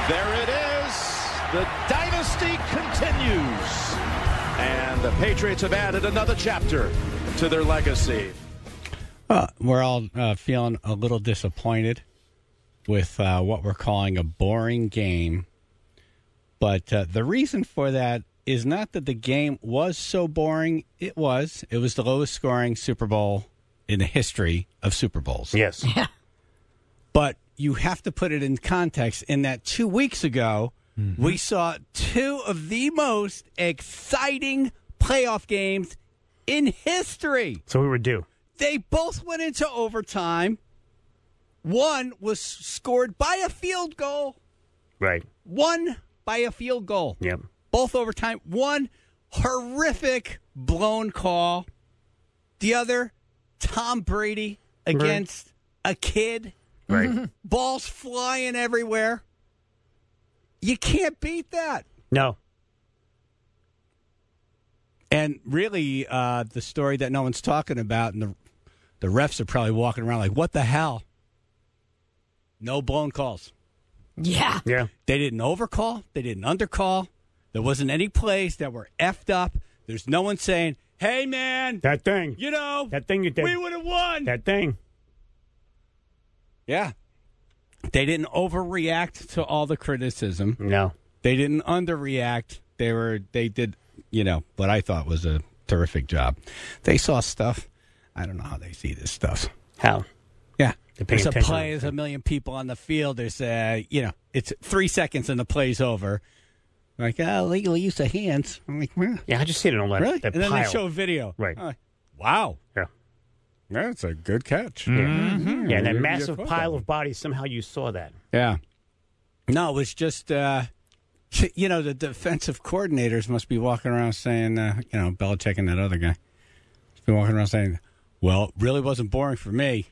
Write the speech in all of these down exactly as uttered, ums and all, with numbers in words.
There it is. The dynasty continues. And the Patriots have added another chapter to their legacy. Uh, we're all uh, feeling a little disappointed with uh, what we're calling a boring game. But uh, the reason for that is not that the game was so boring. It was. It was the lowest scoring Super Bowl in the history of Super Bowls. Yes. Yeah. But you have to put it in context in that two weeks ago, mm-hmm. we saw two of the most exciting playoff games in history. So we were due. They both went into overtime. One was scored by a field goal. Right. One by a field goal. Yep. Both overtime. One horrific blown call. The other, Tom Brady against right. a kid. Right. Balls flying everywhere. You can't beat that. No. And really, uh, the story that no one's talking about, and the the refs are probably walking around like, what the hell? No blown calls. Yeah. Yeah. They didn't overcall. They didn't undercall. There wasn't any plays that were effed up. There's no one saying, hey, man. That thing. You know. That thing you did. We would have won. That thing. Yeah. They didn't overreact to all the criticism. No. They didn't underreact. They were they did, you know, what I thought was a terrific job. They saw stuff. I don't know how they see this stuff. How? Yeah. There's a attention. play, there's a million people on the field. There's a, you know, it's three seconds and the play's over. Like, oh, legal use of hands. I'm like, well, yeah, I just see it on that. Really? That and then pile. they show a video. Right. Oh, wow. Yeah. That's a good catch. Yeah. Mm-hmm. Yeah, and that You massive get pile that. of bodies, somehow you saw that. Yeah. No, it was just, uh, you know, the defensive coordinators must be walking around saying, uh, you know, Belichick and that other guy, must be walking around saying, well, it really wasn't boring for me.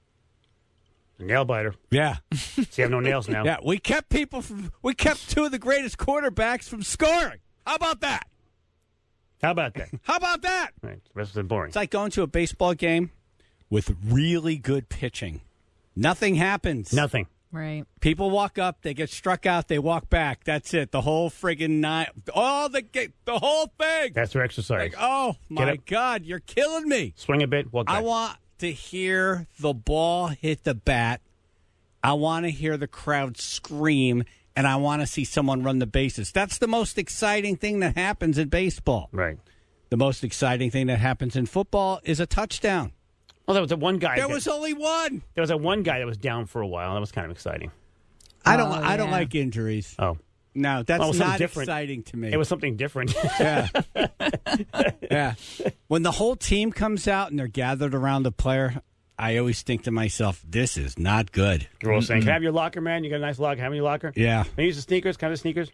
A nail biter. Yeah. So you have no nails now. Yeah, we kept people from, we kept two of the greatest quarterbacks from scoring. How about that? How about that? How about that? Right. The rest was boring. It's like going to a baseball game with really good pitching. Nothing happens. Nothing. Right. People walk up, they get struck out, they walk back. That's it. The whole friggin' night. All the the whole thing. That's their exercise. Like, oh, my up. God, you're killing me. Swing a bit, walk back. I want to hear the ball hit the bat. I want to hear the crowd scream, and I want to see someone run the bases. That's the most exciting thing that happens in baseball. Right. The most exciting thing that happens in football is a touchdown. Well, there was that one guy. There that, was only one. There was that one guy that was down for a while. That was kind of exciting. I don't. Oh, I don't yeah. like injuries. Oh. No, that's Well, it was something not different. exciting to me. It was something different. Yeah. Yeah. When the whole team comes out and they're gathered around the player, I always think to myself, this is not good. You're all saying, can I have your locker, man? You got a nice locker. Have your locker? Yeah. Can I use the sneakers? Kind of sneakers?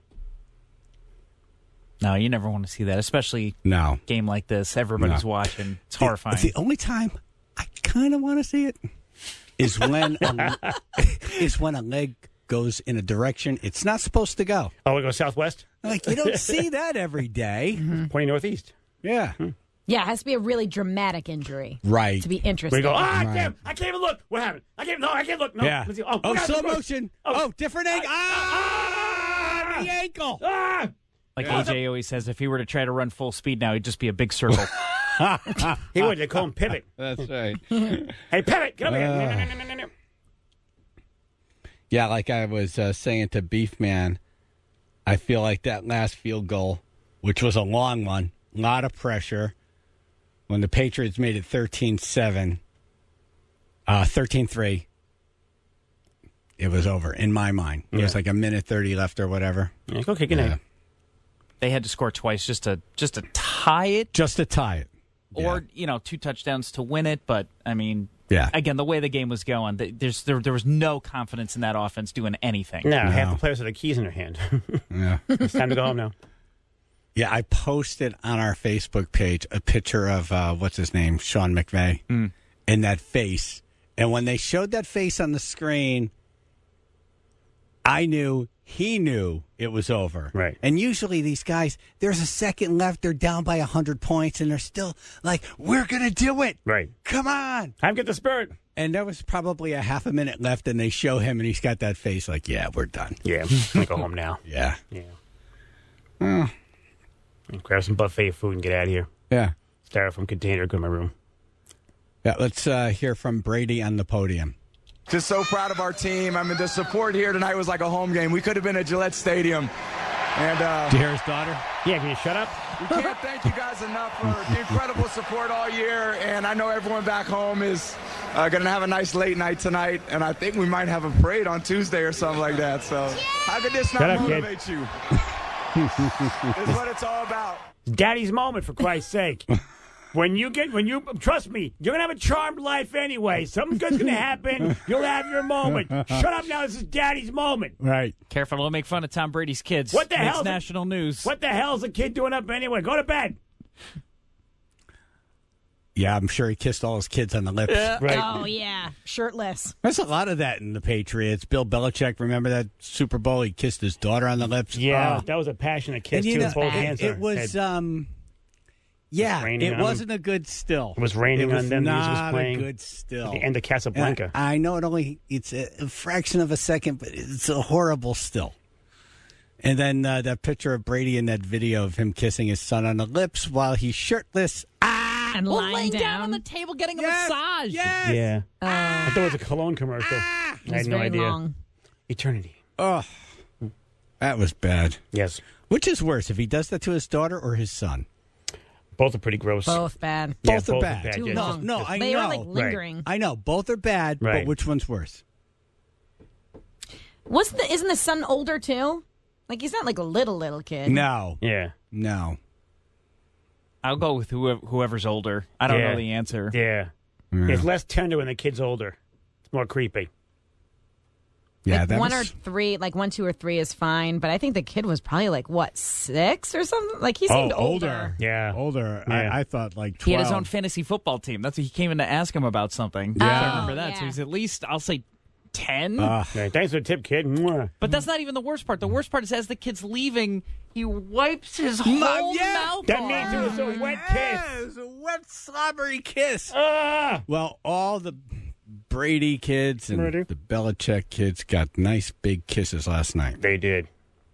No, you never want to see that, especially No. a game like this. Everybody's No. watching. It's horrifying. The, the only time I kind of want to see it is when a, is when a leg goes in a direction it's not supposed to go. Oh, we go southwest? Like, you don't see that every day. Pointing northeast. Yeah. Yeah, it has to be a really dramatic injury. Right. To be interesting. We go, ah, Right. damn, I can't even look. What happened? I can't, no, I can't look. No. Yeah. Let's see. Oh, Oh, look out, slow look out. motion. Oh. Oh, different angle. Ah! Ah! The ankle. Ah! like Yeah. A J always says, if he were to try to run full speed now, he'd just be a big circle. He would. They call him pivot. That's right. Hey, pivot, get over here. Ah. No, no, no, no, no, no. Yeah, like I was uh, saying to Beef Man, I feel like that last field goal, which was a long one, a lot of pressure, when the Patriots made it thirteen seven, uh, thirteen three, it was over in my mind. It was Yeah. like a minute thirty left or whatever. Yeah, go kick an Yeah. egg. They had to score twice just to just to tie it, Just to tie it. or you know, two touchdowns to win it. But I mean, Yeah. again, the way the game was going, th- there's there, there was no confidence in that offense doing anything. No, No. half the players have the keys in their hand. Yeah. It's time to go home now. Yeah, I posted on our Facebook page a picture of, uh, what's his name, Sean McVay, Mm. in that face. And when they showed that face on the screen, I knew he knew it was over. Right. And usually these guys, there's a second left, they're down by one hundred points, and they're still like, we're going to do it. Right. Come on. Time to get the spirit. And there was probably a half a minute left, and they show him, and he's got that face like, yeah, we're done. Yeah, I'm going to go home now. Yeah. Yeah. Oh. Grab some buffet food and get out of here. Yeah. Styrofoam container, go to my room. Yeah, let's uh, hear from Brady on the podium. Just so proud of our team. I mean, the support here tonight was like a home game. We could have been at Gillette Stadium. And uh, Did you hear his daughter? Yeah, can you shut up? we can't thank you guys enough for the incredible support all year. And I know everyone back home is uh, going to have a nice late night tonight. And I think we might have a parade on Tuesday or something like that. So how could this not Shut up, motivate kid. you? It's what it's all about. Daddy's moment, for Christ's sake. When you get, when you, trust me, you're going to have a charmed life anyway. Something good's going to happen. You'll have your moment. Shut up now. This is Daddy's moment. Right. Careful, don't make fun of Tom Brady's kids. What the Makes hell's a- national news? What the hell's a kid doing up anyway? Go to bed. Yeah, I'm sure he kissed all his kids on the lips. Right. Oh, yeah. Shirtless. There's a lot of that in the Patriots. Bill Belichick, remember that Super Bowl? He kissed his daughter on the lips. Yeah, Oh. that was a passionate kiss, And you too. know, with both it, hands it on was, head. um, yeah, raining it on wasn't a good still. It was raining It was on them. The music was not playing. a good still. At the end of Casablanca. And I know it only it's a, a fraction of a second, but it's a horrible still. And then uh, that picture of Brady in that video of him kissing his son on the lips while he's shirtless. Ah, And Well, lying laying down. down. on the table getting a yes, massage. yes. Yeah. Uh, I thought it was a cologne commercial. I it had was no very idea. long. Eternity. Oh, that was bad. Yes. Which is worse, if he does that to his daughter or his son? Both are pretty gross. Both bad. Yeah, Both are bad. Too yeah, long. just- No, just- I they know. are like lingering. I know both are bad, Right. but which one's worse? What's the? Isn't the son older too? Like he's not like a little little kid. No, Yeah. no. I'll go with whoever, whoever's older. I don't Yeah. know the answer. Yeah. It's less tender when the kid's older. It's more creepy. Yeah, Like that one was, or three, like one, two, or three is fine. But I think the kid was probably like what six or something. Like he seemed older. Yeah. older. Yeah. I, I thought like twelve. He had his own fantasy football team. That's what he came in to ask him about something. Yeah. I remember that. Oh, So yeah. he's at least, I'll say, ten. Uh, Yeah, thanks for the tip, kid. Mwah. But that's not even the worst part. The worst part is as the kid's leaving, he wipes his whole yeah. mouth That off. means it was a wet Yeah, kiss. it was a wet slobbery kiss. Ah! Well, all the Brady kids and Brady. the Belichick kids got nice big kisses last night. They did.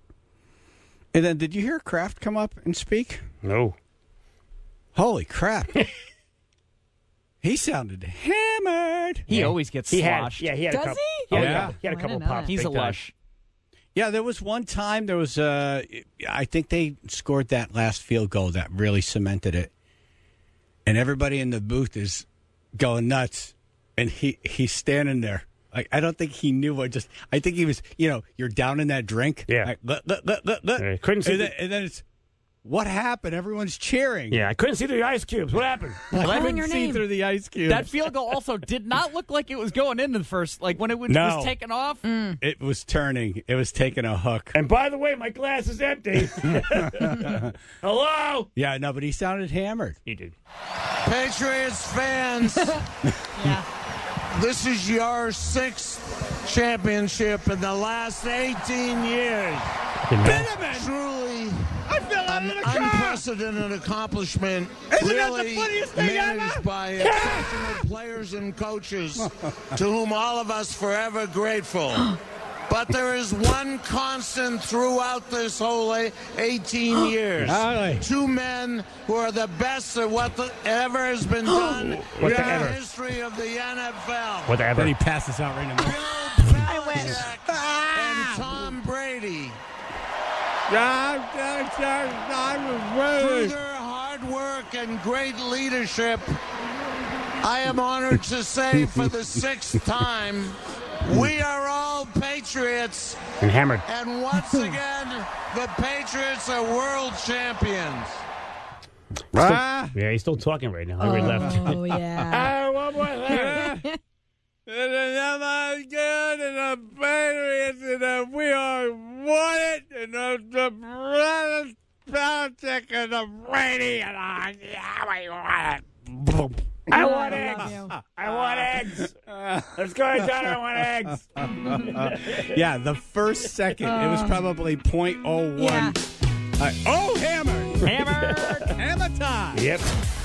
And then, did you hear Kraft come up and speak? No. Holy crap! He sounded hammered. He Yeah. always gets He had, sloshed. yeah, he had a Does couple. he? had Oh, a yeah. couple, he had Oh, a I couple didn't know pops. that. He's big a time. lush. Yeah, there was one time there was uh I think they scored that last field goal that really cemented it. And everybody in the booth is going nuts. And he he's standing there. Like, I don't think he knew what just I think he was, you know, you're down in that drink. Yeah. Like, "Look, look, look, look, look." Yeah, couldn't see and, the- then, and then it's what happened? Everyone's cheering. Yeah, I couldn't see the ice cubes. What happened? I Calling couldn't your see name. through the ice cube. That field goal also did not look like it was going into the first. Like when it was, No. was taken off. It was turning. It was taking a hook. And by the way, my glass is empty. Hello? Yeah, no, but he sounded hammered. He did. Patriots fans, Yeah. this is your sixth championship in the last eighteen years. Truly an unprecedented accomplishment, Isn't that the really funniest thing managed ever? by exceptional players and coaches to whom all of us forever grateful. But there is one constant throughout this whole eight- eighteen years. Aye. Two men who are the best at what the, ever has been done What in the the ever? history of the N F L. Whatever. Then he passes out right in the middle. Bill Belichick and Tom Brady. Through their hard work and great leadership, I am honored to say for the sixth time, we are all Patriots. And hammered. And once again, the Patriots are world champions. Ah. Yeah, he's still talking right now. I already left. Oh yeah. Ah, one more thing. And another good, and the Patriots, and the, we are won it, and the, the brothers, Belichick, and the Brady, and I, yeah, we won it. Boom. I want I eggs. love you. I want eggs. Let's go, John. I want eggs. Yeah, the first second, it was probably point oh one. Yeah. Uh, oh, hammer! Hammer. Hammer time! Yep.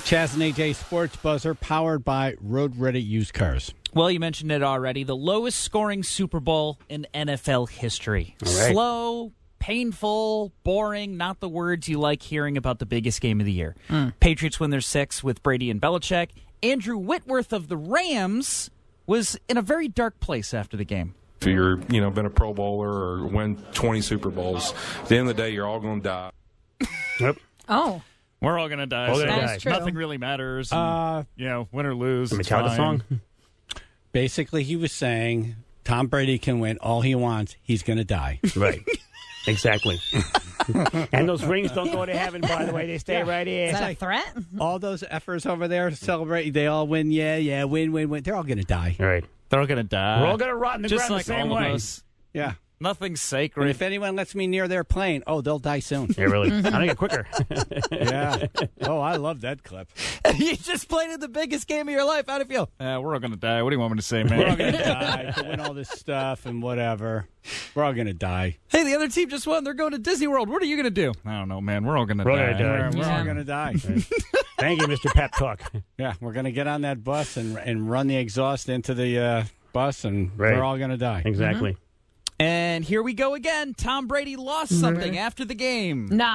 Chaz and A J Sports Buzzer, powered by Road Ready Used Cars. Well, you mentioned it already. The lowest scoring Super Bowl in N F L history. All right. Slow, painful, boring, not the words you like hearing about the biggest game of the year. Mm. Patriots win their sixth with Brady and Belichick. Andrew Whitworth of the Rams was in a very dark place after the game. If you're, you know, been a Pro Bowler or win twenty Super Bowls, at the end of the day, you're all going to die. Yep. Oh. We're all going to die. All so gonna That is true. Nothing really matters. And, Uh, you know, win or lose. The it's Metallica fine. song. Basically, he was saying Tom Brady can win all he wants. He's going to die. Right. Exactly. And those rings don't go to heaven, by the way. They stay right here. Is that a like- threat? All those effers over there celebrating, they all win. Yeah, yeah, win, win, win. They're all going to die. All right. They're all going to die. We're all going to rot in the Just ground like the same all way. of us. Yeah. Nothing's And sacred. if anyone lets me near their plane, oh, they'll die soon. Yeah, really. I don't get quicker. Yeah. Oh, I love that clip. You just played in the biggest game of your life. How do you feel? Uh, we're all going to die. What do you want me to say, man? We're all going to die to win all this stuff and whatever. We're all going to die. Hey, the other team just won. They're going to Disney World. What are you going to do? I don't know, man. We're all going to We're all die. gonna die. We're, we're Yeah. all going to die. Thank you, Mister Pep Talk. Yeah, we're going to get on that bus and and run the exhaust into the uh, bus, and Right. we're all going to die. Exactly. And here we go again. Tom Brady lost something after the game. No.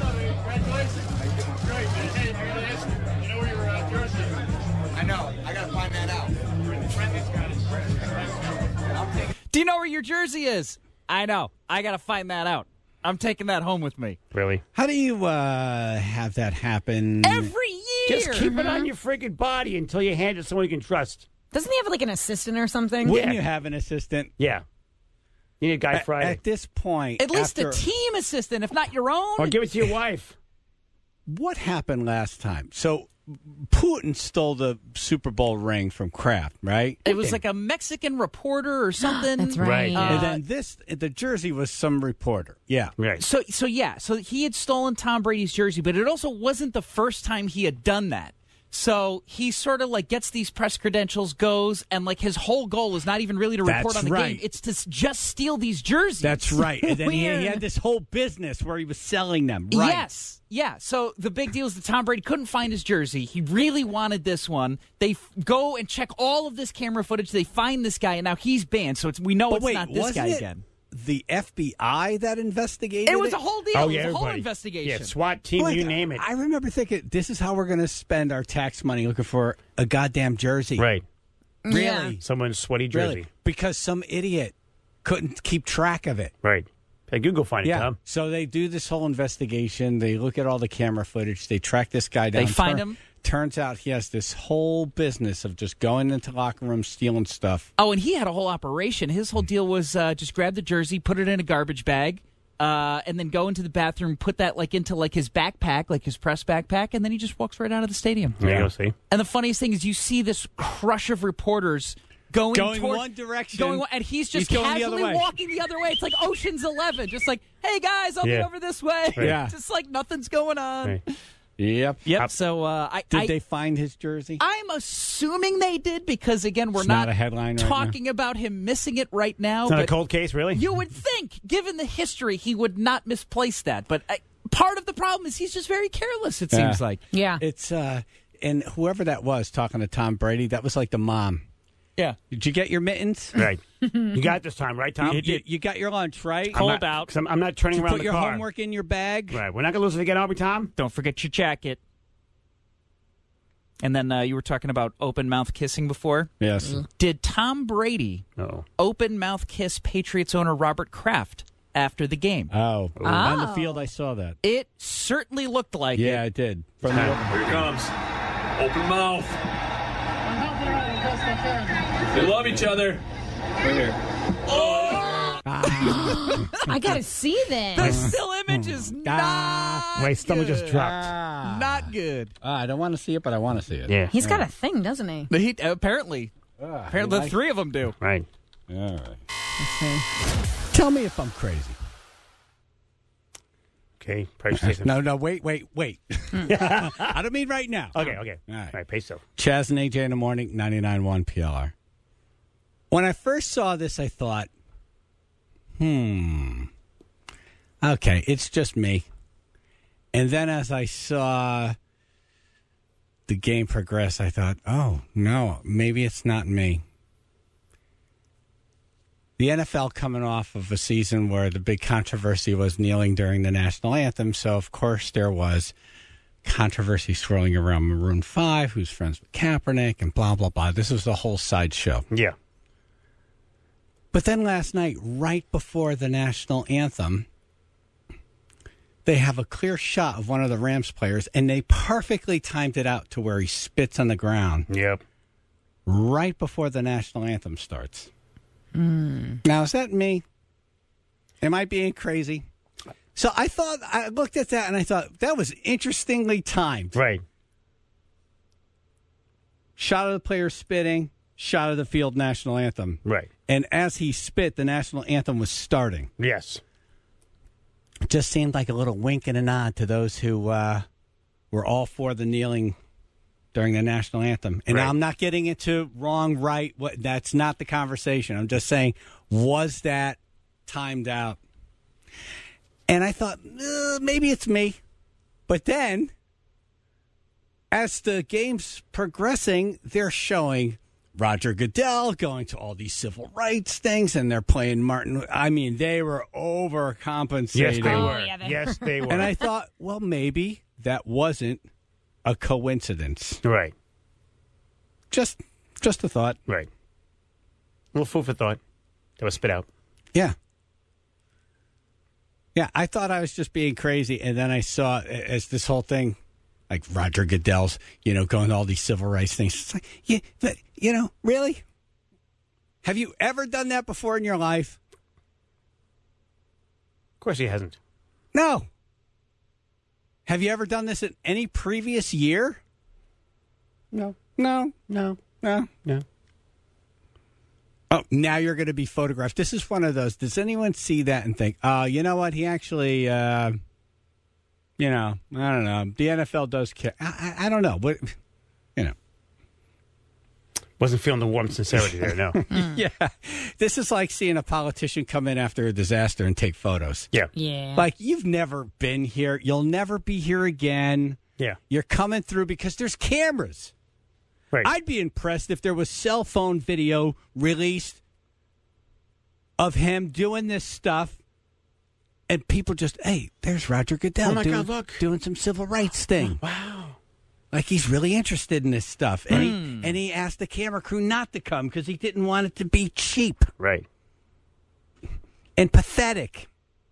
I know. I got to find that out. Do you know where your jersey is? I know. I got to find that out. I'm taking that home with me. Really. How do you uh, have that happen? Every year. Just keep it on your freaking body until you hand it to someone you can trust. Doesn't he have like an assistant or something? Wouldn't Yeah. you have an assistant? Yeah. You need a guy At, Friday. at this point, At least after, a team assistant, if not your own. Or give it to your wife. what happened last time? So Putin stole the Super Bowl ring from Kraft, right? It was like a Mexican reporter or something. That's right. Right. Uh, and then this, the jersey was some reporter. Yeah. Right. So, so yeah, so he had stolen Tom Brady's jersey, but it also wasn't the first time he had done that. So he sort of like gets these press credentials, goes, and like his whole goal is not even really to report That's on the right. game. It's to s- just steal these jerseys. That's right. And then he, he Weird. had this whole business where he was selling them. Right. Yes. Yeah. So the big deal is that Tom Brady couldn't find his jersey. He really wanted this one. They f- go and check all of this camera footage. They find this guy, and now he's banned. So it's we know But it's wait, not this wasn't guy it again. the F B I that investigated It was a whole deal. Oh, it yeah, was a whole everybody. investigation. Yeah, SWAT team, Like, you name it. I remember thinking, this is how we're going to spend our tax money looking for a goddamn jersey. Right. Really? Yeah. Someone's sweaty jersey. Really? Because some idiot couldn't keep track of it. Right. Hey, Google find it, Yeah. Tom. So they do this whole investigation. They look at all the camera footage. They track this guy down. They find him? Turns out he has this whole business of just going into locker rooms, stealing stuff. Oh, and he had a whole operation. His whole deal was uh, just grab the jersey, put it in a garbage bag, uh, and then go into the bathroom, put that like into like his backpack, like his press backpack, and then he just walks right out of the stadium. There you go, see? And the funniest thing is, you see this crush of reporters going Going toward- one direction. going one- and he's just He's going the other casually way. walking the other way. It's like Ocean's Eleven, just like, hey guys, I'll be Yeah. over this way. Right. Yeah. just like nothing's going on. Right. Yep. Yep. So uh, I Did I, they find his jersey? I'm assuming they did because again, we're It's not, not a headline right now. talking about him missing it right now. It's not a but cold case, really? you would think, given the history, he would not misplace that. But uh, part of the problem is he's just very careless. It seems Yeah. like. Yeah. It's uh, and whoever that was talking to Tom Brady, that was like the mom. Yeah. Did you get your mittens? Right. You got it this time, right, Tom? You, you, you got your lunch, right? I'm Hold not, out. 'cause I'm, I'm not turning You around put the your car. homework in your bag. Right. We're not going to lose it again, are we, Tom? Don't forget your jacket. And then uh, you were talking about open mouth kissing before. Yes. Did Tom Brady No. open mouth kiss Patriots owner Robert Kraft after the game? Oh, on the Oh. field, I saw that. It certainly looked like Yeah, it. I did. From Here it comes. Open mouth. They love each other. Right here. I gotta see The this. still image is not Ah. My stomach good. just dropped. Ah. Not good. Ah, I don't want to see it, but I want to see it. Yeah. He's got a thing, doesn't he? The Heat, apparently, Ah, apparently you the like- three of them do. Right. All right. Tell me if I'm crazy. Okay. Price station. No, no, wait, wait, wait. I don't mean right now. Okay, okay. All right. All right, peso. Chaz and A J in the morning, ninety-nine point one P L R. When I first saw this, I thought, hmm, okay, it's just me. And then as I saw the game progressed, I thought, oh, no, maybe it's not me. The N F L coming off of a season where the big controversy was kneeling during the national anthem, so of course there was controversy swirling around Maroon five, who's friends with Kaepernick, and blah, blah, blah. This was the whole sideshow. Yeah. But then last night, right before the national anthem, they have a clear shot of one of the Rams players, and they perfectly timed it out to where he spits on the ground. Yep. Right before the national anthem starts. Mm. Now, is that me? Am I being crazy? So I thought, I looked at that and I thought, that was interestingly timed. Right. Shot of the player spitting, shot of the field national anthem. Right. And as he spit, the national anthem was starting. Yes. It just seemed like a little wink and a nod to those who uh, were all for the kneeling during the national anthem. And Right. I'm not getting into wrong, right. What, that's not the conversation. I'm just saying, was that timed out? And I thought, uh, maybe it's me. But then, as the game's progressing, they're showing Roger Goodell going to all these civil rights things, and they're playing Martin. I mean, they were overcompensating. Yes, they Oh, were. yeah, they yes, they were. And I thought, well, maybe that wasn't a coincidence. Right. Just, just a thought. Right. A little food for thought. That was spit out. Yeah. Yeah, I thought I was just being crazy, and then I saw as this whole thing, like Roger Goodell's, you know, going to all these civil rights things. It's like, yeah, but, you know, really? Have you ever done that before in your life? Of course he hasn't. No. Have you ever done this in any previous year? No. No. No. No. No. Oh, now you're going to be photographed. This is one of those. Does anyone see that and think, oh, you know what? He actually, uh, you know, I don't know. The N F L does care. I, I, I don't know. But, you know. Wasn't feeling the warm sincerity there, no. Yeah. This is like seeing a politician come in after a disaster and take photos. Yeah. Yeah. Like, you've never been here. You'll never be here again. Yeah. You're coming through because there's cameras. Right. I'd be impressed if there was cell phone video released of him doing this stuff and people just, hey, there's Roger Goodell Oh, my doing, God, look. doing some civil rights thing. Wow. Like he's really interested in this stuff. And, Mm. he, and he asked the camera crew not to come because he didn't want it to be cheap Right. and pathetic.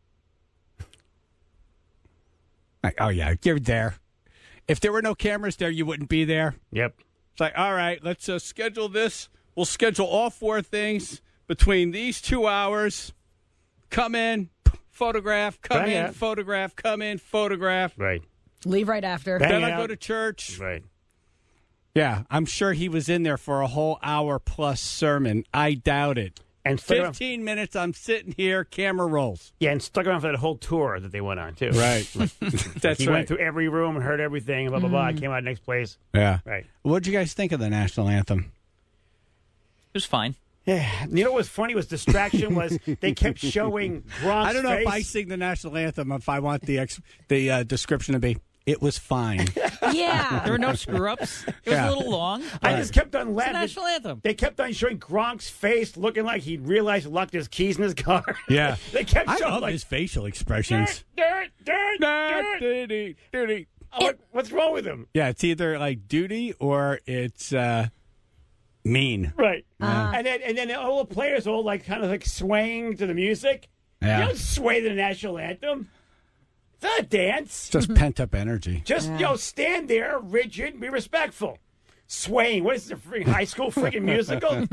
Like, oh, yeah, you're there. If there were no cameras there, you wouldn't be there. Yep. It's like, all right, let's uh, schedule this. We'll schedule all four things between these two hours. Come in, p- photograph, come Right, in, yeah. photograph, come in, photograph. Right. Leave right after. Bang Then I out. go to church. Right. Yeah, I'm sure he was in there for a whole hour plus sermon. I doubt it. And stuck around, fifteen minutes, I'm sitting here, camera rolls. yeah, and stuck around for that whole tour that they went on, too. Right. That's he right. went through every room and heard everything, and blah, blah, blah. I came out next place. Yeah. Right. What'd you guys think of the national anthem? It was fine. Yeah. You know what was funny was distraction was they kept showing Gronk's I don't know face. if I sing the national anthem, if I want the ex- the uh, description to be, it was fine. Yeah. There were no screw ups. It was Yeah. a little long. I just kept on It's the laughing. national anthem. They kept on showing Gronk's face looking like he realized he locked his keys in his car. Yeah. They kept I showing love like, his facial expressions. dirt, dirt, dirt, dirt. Duty, duty. Oh, what, what's wrong with him? Yeah, it's either like duty or it's uh, mean. Right. Uh-huh. And then and then all the players all like kind of like swaying to the music. Yeah. You don't sway to the national anthem. It's not a dance. Just pent up energy. Just you know, stand there, rigid, be respectful. Swaying. What is this, a freaking high school freaking musical?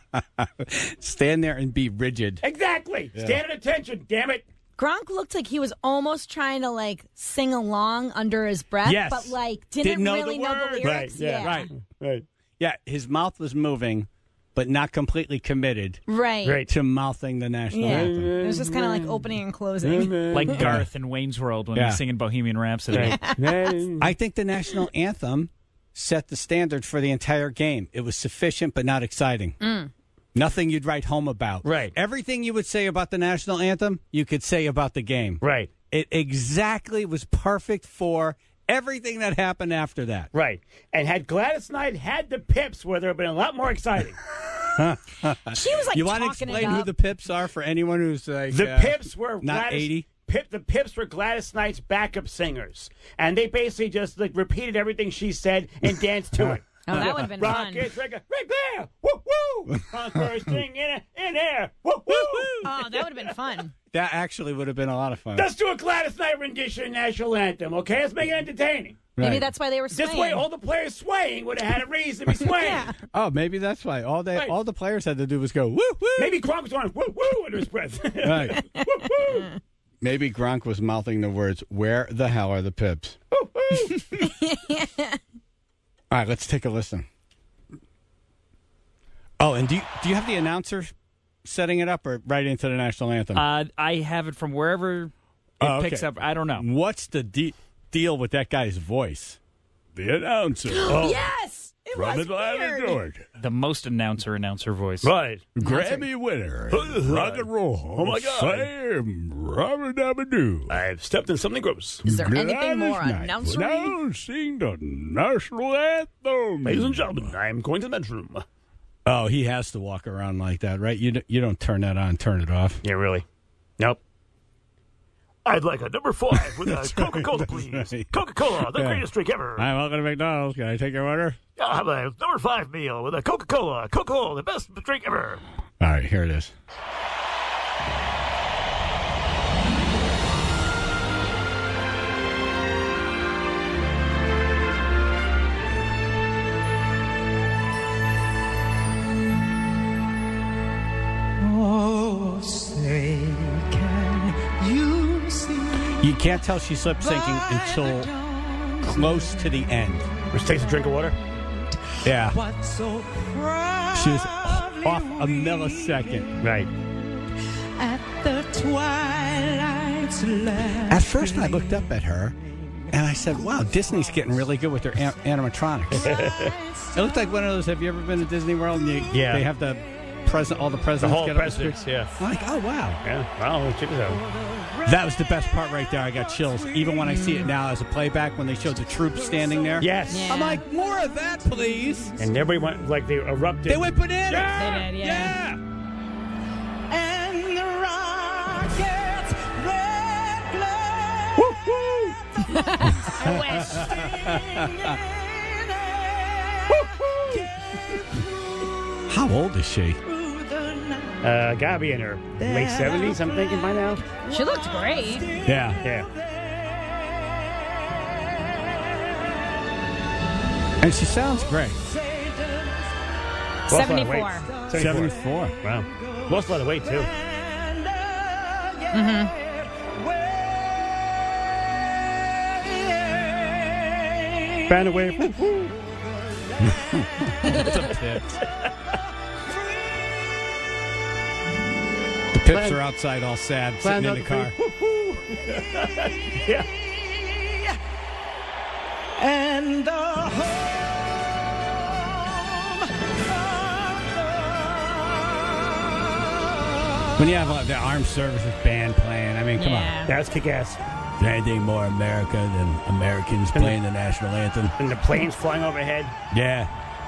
Stand there and be rigid. Exactly. Stand at attention, damn it. Gronk looked like he was almost trying to like sing along under his breath, Yes. but like didn't, Didn't know really the know the words. lyrics. Right, yeah, Right. Right. Yeah, his mouth was moving, but not completely committed Right. Right. to mouthing the national Yeah. anthem. It was just kind of like opening and closing. Like Garth in Wayne's World when Yeah. he's singing Bohemian Rhapsody. Right. I think the national anthem set the standard for the entire game. It was sufficient but not exciting. Nothing you'd write home about. Right. Everything you would say about the national anthem, you could say about the game. Right. It exactly was perfect for everything that happened after that. Right. And had Gladys Knight had the Pips, where there would have been a lot more exciting. She was like You want to talking explain it who up. the Pips are for anyone who's like The uh, Pips were not Gladys, eighty? Pip, the Pips were Gladys Knight's backup singers, and they basically just like repeated everything she said and danced to it. Oh, that would have been fun. Rockets, right there, woo woo, Conquerors sing in in air, woo woo. Oh, that would have been fun. That actually would have been a lot of fun. Let's do a Gladys Knight rendition of national anthem, okay? Let's make it entertaining. Maybe Right. that's why they were swaying. This way, all the players swaying would have had a reason to be swaying. Yeah. Oh, maybe that's why. All they, Right. all the players had to do was go woo woo. Maybe Gronk was going woo woo under his breath. Right. Woo woo. Maybe Gronk was mouthing the words, "Where the hell are the Pips?" Woo woo. All right, let's take a listen. Oh, and do you, do you have the announcer setting it up or right into the national anthem? Uh, I have it from wherever it Oh, okay. picks up. I don't know. What's the de- deal with that guy's voice? The announcer. Oh, Yes! It from was Atlanta, weird. Georgia. The most announcer announcer voice. Right. Grammy winner. Rock and roll. Oh, my God. Sam Robert Dabadoo. I've stepped in something gross. Is there anything more Gladys Knight announcery? will now sing the national anthem. Ladies and gentlemen, I am going to the bedroom. Oh, he has to walk around like that, right? You d- you don't turn that on, turn it off. Yeah, really? Nope. I'd like a number five with a Coca-Cola, please. Right. Coca-Cola, the Yeah. greatest drink ever. Hi, welcome to McDonald's. Can I take your order? I'll have a number five meal with a Coca-Cola. Coca-Cola, the best drink ever. All right, here it is. Oh, say can you see? You can't tell she's lip syncing until close to the end. Which takes a drink of water? Yeah. What so She was off a millisecond. Right. at the twilight's last. At first, I looked up at her and I said, wow, Disney's getting really good with their an- animatronics. It looked like one of those, have you ever been to Disney World? And you, Yeah. They have the present, all the presidents. The whole get up the presidents, street? yeah. I'm like, oh, wow. Yeah, well, check this out. That was the best part right there. I got chills. Even when I see it now as a playback, when they showed the troops standing there. Yes. Yeah. I'm like, more of that, please. And everybody went, like, they erupted. They went bananas. Yeah! They did, yeah. Yeah. And the rockets, red glare. Woo, woo! I wish. How old is she? Uh, gotta be in her late seventies, I'm thinking by now. She looked great. Yeah. Yeah. And she sounds great. Lost a lot of weight. seventy-four. seventy-four. Wow. Lost a lot of weight, too. Found a way. Woo, woo. It's a Pips. The Pips are outside all sad, sitting in the car. Yeah. And the When you have uh, the armed services band playing, I mean, come Yeah. That's kick-ass. on. Is there anything more America than Americans playing the national anthem? And the planes flying overhead. Yeah.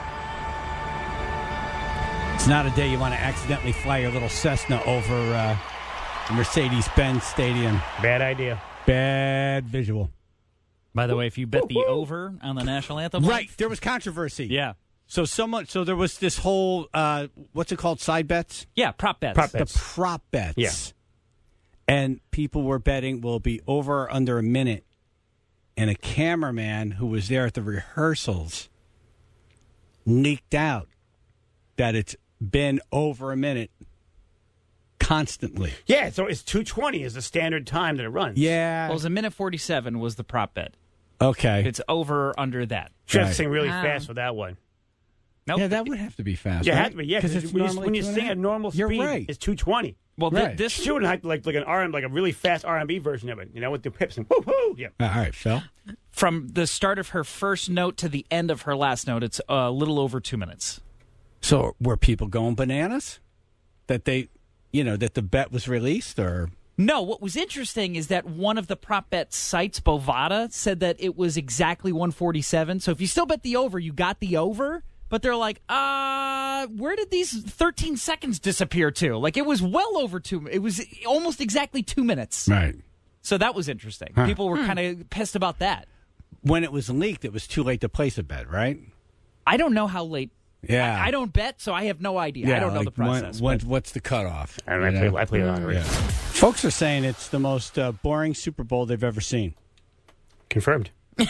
It's not a day you want to accidentally fly your little Cessna over uh, the Mercedes-Benz Stadium. Bad idea. Bad visual. By the way, if you bet the over on the national anthem, Right. There was controversy. Yeah, So someone, so there was this whole, uh, what's it called, side bets? yeah, prop bets. Prop The bets. prop bets. Yeah. And people were betting will be over or under a minute. And a cameraman who was there at the rehearsals leaked out that it's been over a minute constantly. Yeah, so it's two twenty is the standard time that it runs. Yeah. Well, it was a minute forty-seven was the prop bet. Okay. It's over or under that. You have Right. to sing really Wow. fast for that one. Nope. Yeah, that would have to be fast. You right? have to be, yeah, 'Cause because it's when you, normally when you two and a sing half. at normal You're speed, right. it's two twenty. Well, thi- Right. this She would like like like an R and like a really fast R and B version of it, you know, with the pips and woo woo. Yeah. All right, Phil. from the start of her first note to the end of her last note, it's a little over two minutes. So were people going bananas? That they, you know, that the bet was released, or No, what was interesting is that one of the prop bet sites, Bovada, said that it was exactly one forty-seven. So if you still bet the over, you got the over. But they're like, uh, where did these thirteen seconds disappear to? Like, it was well over two. It was almost exactly two minutes. Right. So that was interesting. Huh. People were kind of pissed about that. When it was leaked, it was too late to place a bet, right? I don't know how late. Yeah. I, I don't bet, so I have no idea. I don't know like the process. When, when, what's the cutoff? I, don't know, I, play, I play it on. Yeah. Folks are saying it's the most uh, boring Super Bowl they've ever seen. Confirmed.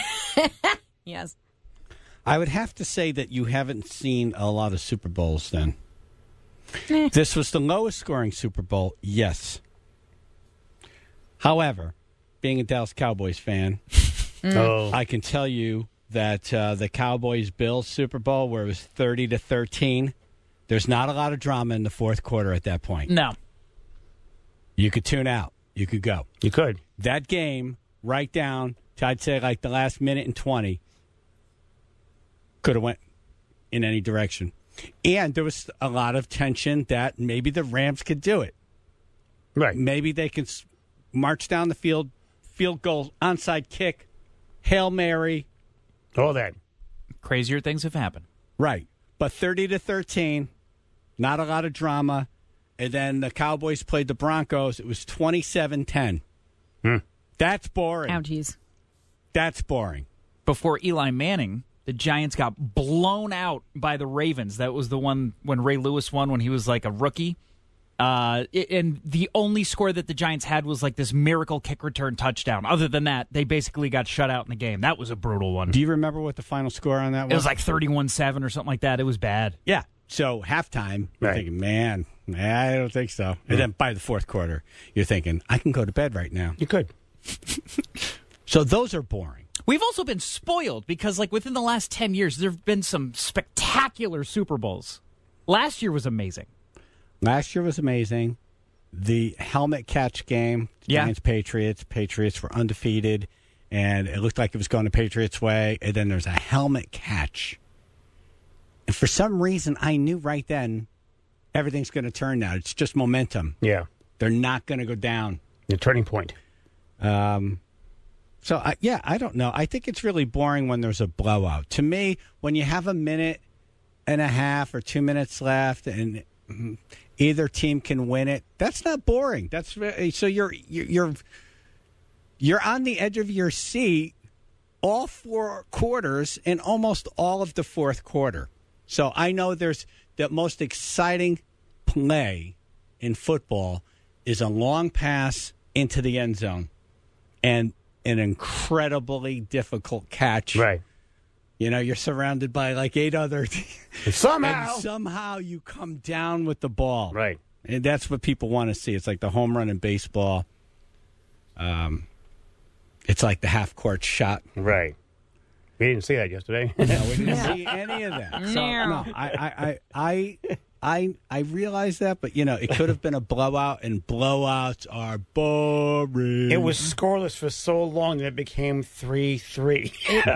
Yes. I would have to say that you haven't seen a lot of Super Bowls then. Eh. This was the lowest scoring Super Bowl, yes. However, being a Dallas Cowboys fan, Mm. Oh. I can tell you that uh, the Cowboys-Bills Super Bowl, where it was thirty to thirteen, there's not a lot of drama in the fourth quarter at that point. No. You could tune out. You could go. You could. That game, right down to, I'd say, like the last minute and twenty, could have went in any direction. And there was a lot of tension that maybe the Rams could do it. Right. Maybe they could s- march down the field, field goal, onside kick, Hail Mary. All that. Crazier things have happened. Right. But thirty to thirteen, not a lot of drama. And then the Cowboys played the Broncos. It was twenty-seven ten. Hmm. That's boring. Oh, geez. That's boring. Before Eli Manning, the Giants got blown out by the Ravens. That was the one when Ray Lewis won when he was like a rookie. Uh, it- and the only score that the Giants had was like this miracle kick return touchdown. Other than that, they basically got shut out in the game. That was a brutal one. Do you remember what the final score on that was? It was like thirty-one seven or something like that. It was bad. Yeah. So halftime, you're Right. thinking, man, I don't think so. And then by the fourth quarter, you're thinking, I can go to bed right now. You could. So those are boring. We've also been spoiled because, like, within the last ten years, there have been some spectacular Super Bowls. Last year was amazing. Last year was amazing. The helmet catch game, Yeah. Giants Patriots. Patriots were undefeated, and it looked like it was going the Patriots' way. And then there's a helmet catch. And for some reason, I knew right then everything's going to turn now. It's just momentum. Yeah. They're not going to go down. The turning point. Um, so, I, yeah, I don't know. I think it's really boring when there's a blowout. To me, when you have a minute and a half or two minutes left and mm, either team can win it, that's not boring. That's re- so you're you're you're on the edge of your seat all four quarters and almost all of the fourth quarter. So I know there's the most exciting play in football is a long pass into the end zone and an incredibly difficult catch. Right. You know, you're surrounded by like eight other And somehow. and somehow you come down with the ball. Right. And that's what people want to see. It's like the home run in baseball. Um, it's like the half court shot. Right. We didn't see that yesterday. No, we didn't see any of that. So, no, I, I, I, I, I, I realize that, but you know, it could have been a blowout, and blowouts are boring. It was scoreless for so long that it became three three.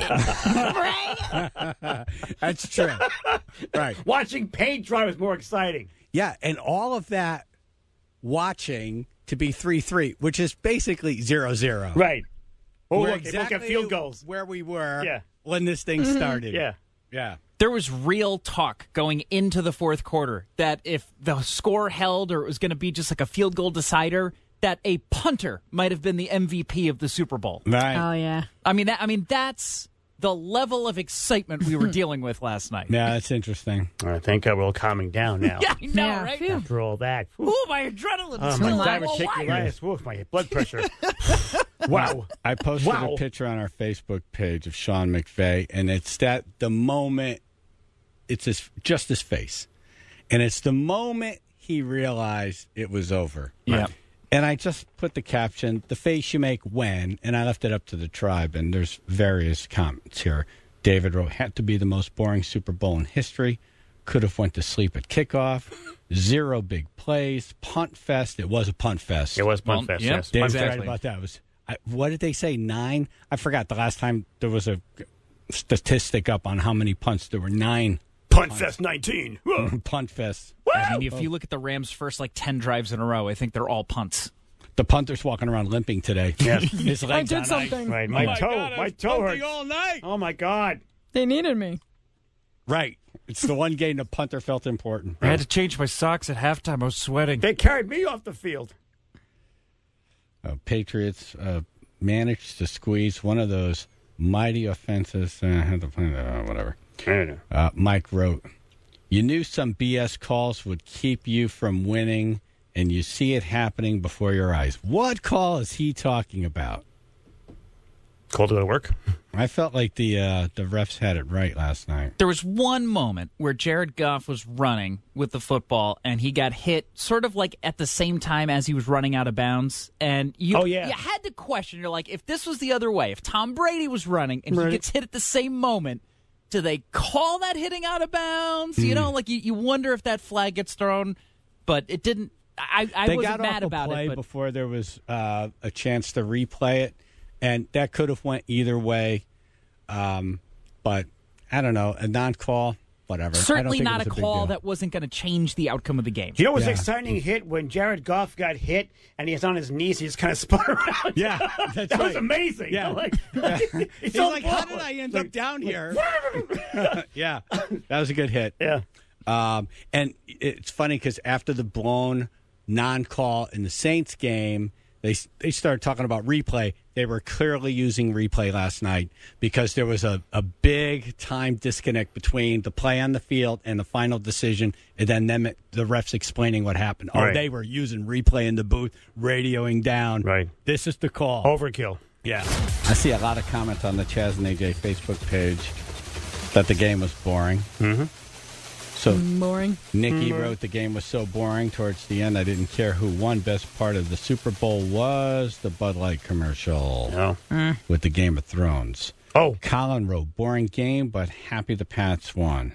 That's true. Right. Watching paint dry was more exciting. Yeah, and all of that watching to be three three, which is basically zero zero. Right. Oh, We're look, exactly look at field goals. where we were Yeah. when this thing started. Yeah. Yeah. There was real talk going into the fourth quarter that if the score held or it was going to be just like a field goal decider, that a punter might have been the M V P of the Super Bowl. Right. Oh, yeah. I mean, that, I mean that's the level of excitement we were dealing with last night. Yeah, that's interesting. All right, thank God we're all calming down now. Yeah, I know, Yeah, right? phew. After all that. Whew. Ooh, my adrenaline. Oh, is my going diverticulitis. Woof, my blood pressure. Wow. I posted Wow. a picture on our Facebook page of Sean McVay, and it's that the moment, it's his, just his face. And it's the moment he realized it was over. Yeah. And I just put the caption, the face you make when, and I left it up to the tribe, and there's various comments here. David wrote, had to be the most boring Super Bowl in history. Could have went to sleep at kickoff. Zero big plays. Punt fest. It was a punt fest. It was punt Well, fest, yep. yes. Dave's Exactly. right about that. It was, I, what did they say, nine? I forgot the last time there was a statistic up on how many punts. There were nine Punt fest nineteen. punt fests. I mean, if you look at the Rams' first like ten drives in a row, I think they're all punts. The punter's walking around limping today. Yeah. His I legs did on something. ice. Right, Oh my, my toe, God, I my was toe pumping hurts all night. Oh my God! They needed me. Right. It's the one game the punter felt important. I had to change my socks at halftime. I was sweating. They carried me off the field. Uh, Patriots uh, managed to squeeze one of those mighty offenses. Uh, had to play, uh, whatever. I don't know. Uh, Mike wrote, "You knew some B S calls would keep you from winning, and you see it happening before your eyes." What call is he talking about? Called to go to work. I felt like the uh, the refs had it right last night. There was one moment where Jared Goff was running with the football, and he got hit sort of like at the same time as he was running out of bounds. And you, Oh, yeah. you had to question. You're like, if this was the other way, if Tom Brady was running and Right. he gets hit at the same moment, do they call that hitting out of bounds? You know, like you, you wonder if that flag gets thrown, but it didn't. I, I they wasn't got mad off about the play it. But before there was uh, a chance to replay it, and that could have went either way. Um, but I don't know, a non-call, whatever. I don't certainly think it not was a big call deal. that wasn't going to change the outcome of the game. You know what was Yeah. exciting hit when Jared Goff got hit and he was on his knees. He just kind of spun around. Yeah, that's that was right. amazing. Yeah. Like, He's he's so like, how blown. did I end Like, up down here? Yeah, that was a good hit. Yeah. Um, and it's funny because after the blown non-call in the Saints game, they they started talking about replay. They were clearly using replay last night because there was a, a big time disconnect between the play on the field and the final decision, and then them the refs explaining what happened. Oh, Right. they were using replay in the booth, radioing down. Right. This is the call. Overkill. Yeah. I see a lot of comments on the Chaz and A J Facebook page that the game was boring. Mm-hmm. So Boring. Nikki wrote the game was so boring towards the end I didn't care who won. Best part of the Super Bowl was the Bud Light commercial No. with the Game of Thrones. Oh. Colin wrote, boring game, but happy the Pats won.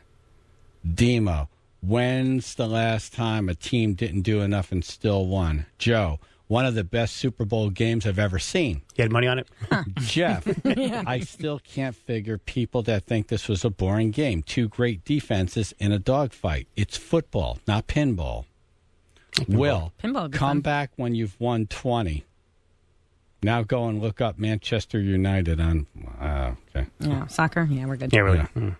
Demo, when's the last time a team didn't do enough and still won? Joe, one of the best Super Bowl games I've ever seen. You had money on it? Jeff, I still can't figure people that think this was a boring game. Two great defenses in a dogfight. It's football, not pinball. Will, Pinball would be come fun. back when you've won twenty. Now go and look up Manchester United on. Uh, okay. Yeah, soccer. Yeah, we're good. Yeah, really. Yeah. Mm.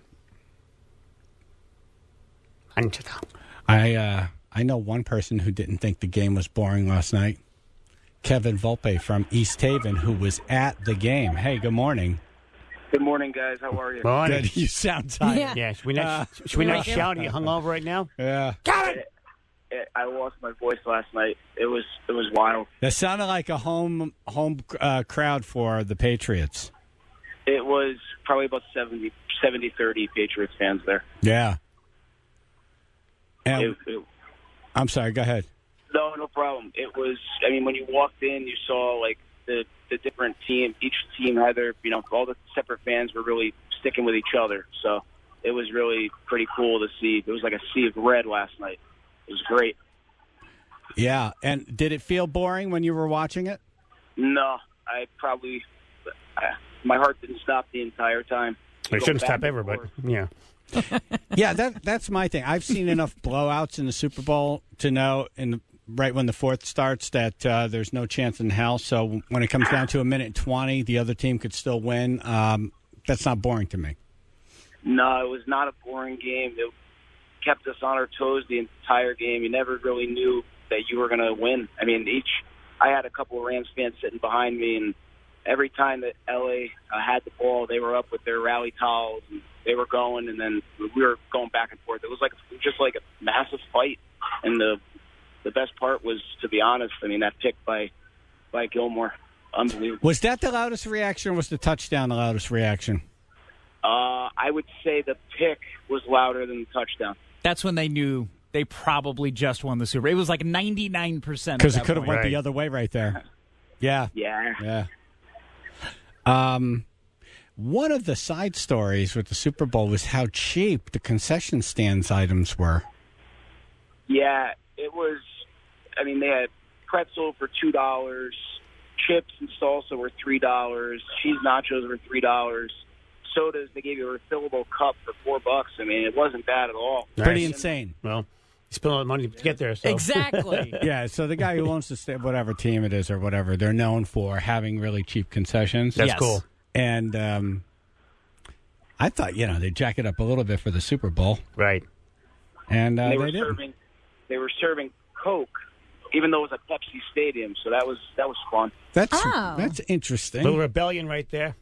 I uh, I know one person who didn't think the game was boring last night. Kevin Volpe from East Haven, who was at the game. Hey, good morning. Good morning, guys. How are you? Morning. Good. You sound tired. Yeah. Yeah, should we not, Uh, should we not right. shout? Are you hungover right now? Yeah. Got it! I lost my voice last night. It was it was wild. That sounded like a home home uh, crowd for the Patriots. It was probably about seventy, thirty Patriots fans there. Yeah. And It, it, I'm sorry. Go ahead. no, no problem. It was. I mean, when you walked in, you saw like the the different team. Each team had their, you know, all the separate fans were really sticking with each other. So it was really pretty cool to see. It was like a sea of red last night. It was great. Yeah. And did it feel boring when you were watching it? No, I probably uh, my heart didn't stop the entire time. It Go shouldn't back stop and ever, but forth. yeah. Yeah, that that's my thing. I've seen enough blowouts in the Super Bowl to know, in the, right when the fourth starts, that uh, there's no chance in hell. So when it comes down to a minute twenty, the other team could still win. Um, that's not boring to me. No, it was not a boring game. It kept us on our toes the entire game. You never really knew that you were going to win. I mean, each I had a couple of Rams fans sitting behind me, and every time that L A uh, had the ball, they were up with their rally towels, and they were going, and then we were going back and forth. It was like it was just like a massive fight, and the the best part was, to be honest, I mean, that pick by by Gilmore, unbelievable. Was that the loudest reaction, or was the touchdown the loudest reaction? Uh, I would say the pick was louder than the touchdown. That's when they knew they probably just won the Super Bowl. It was like ninety-nine percent. Because it could have went Right. the other way right there. Yeah. Yeah. Yeah. Um, one of the side stories with the Super Bowl was how cheap the concession stands items were. Yeah, it was. I mean, they had pretzel for two dollars, chips and salsa were three dollars, cheese nachos were three dollars, sodas they gave you a refillable cup for four bucks. I mean, it wasn't bad at all. Pretty Nice. insane. Well, spent a lot of money to get there. So. Exactly. Yeah, so the guy who owns the sta- whatever team it is or whatever, they're known for having really cheap concessions. That's Yes. cool. And um, I thought, you know, they'd jack it up a little bit for the Super Bowl. Right. And uh, they they, were didn't. serving they were serving Coke, even though it was a Pepsi stadium. So that was that was fun. That's Oh. that's interesting. Little rebellion right there.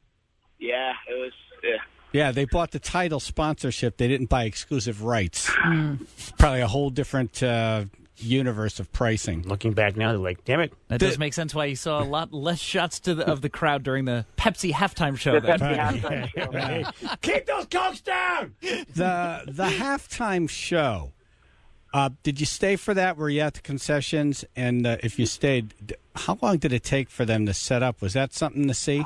Yeah, it was. Yeah. Yeah, they bought the title sponsorship. They didn't buy exclusive rights. Probably a whole different uh, universe of pricing. Looking back now, they're like, damn it. That does make sense why you saw a lot less shots to the, of the crowd during the Pepsi halftime show. The then. Pepsi halftime show. Right. Keep those Cokes down! The the halftime show. Uh, did you stay for that? Were you at the concessions? And uh, if you stayed, d- how long did it take for them to set up? Was that something to see?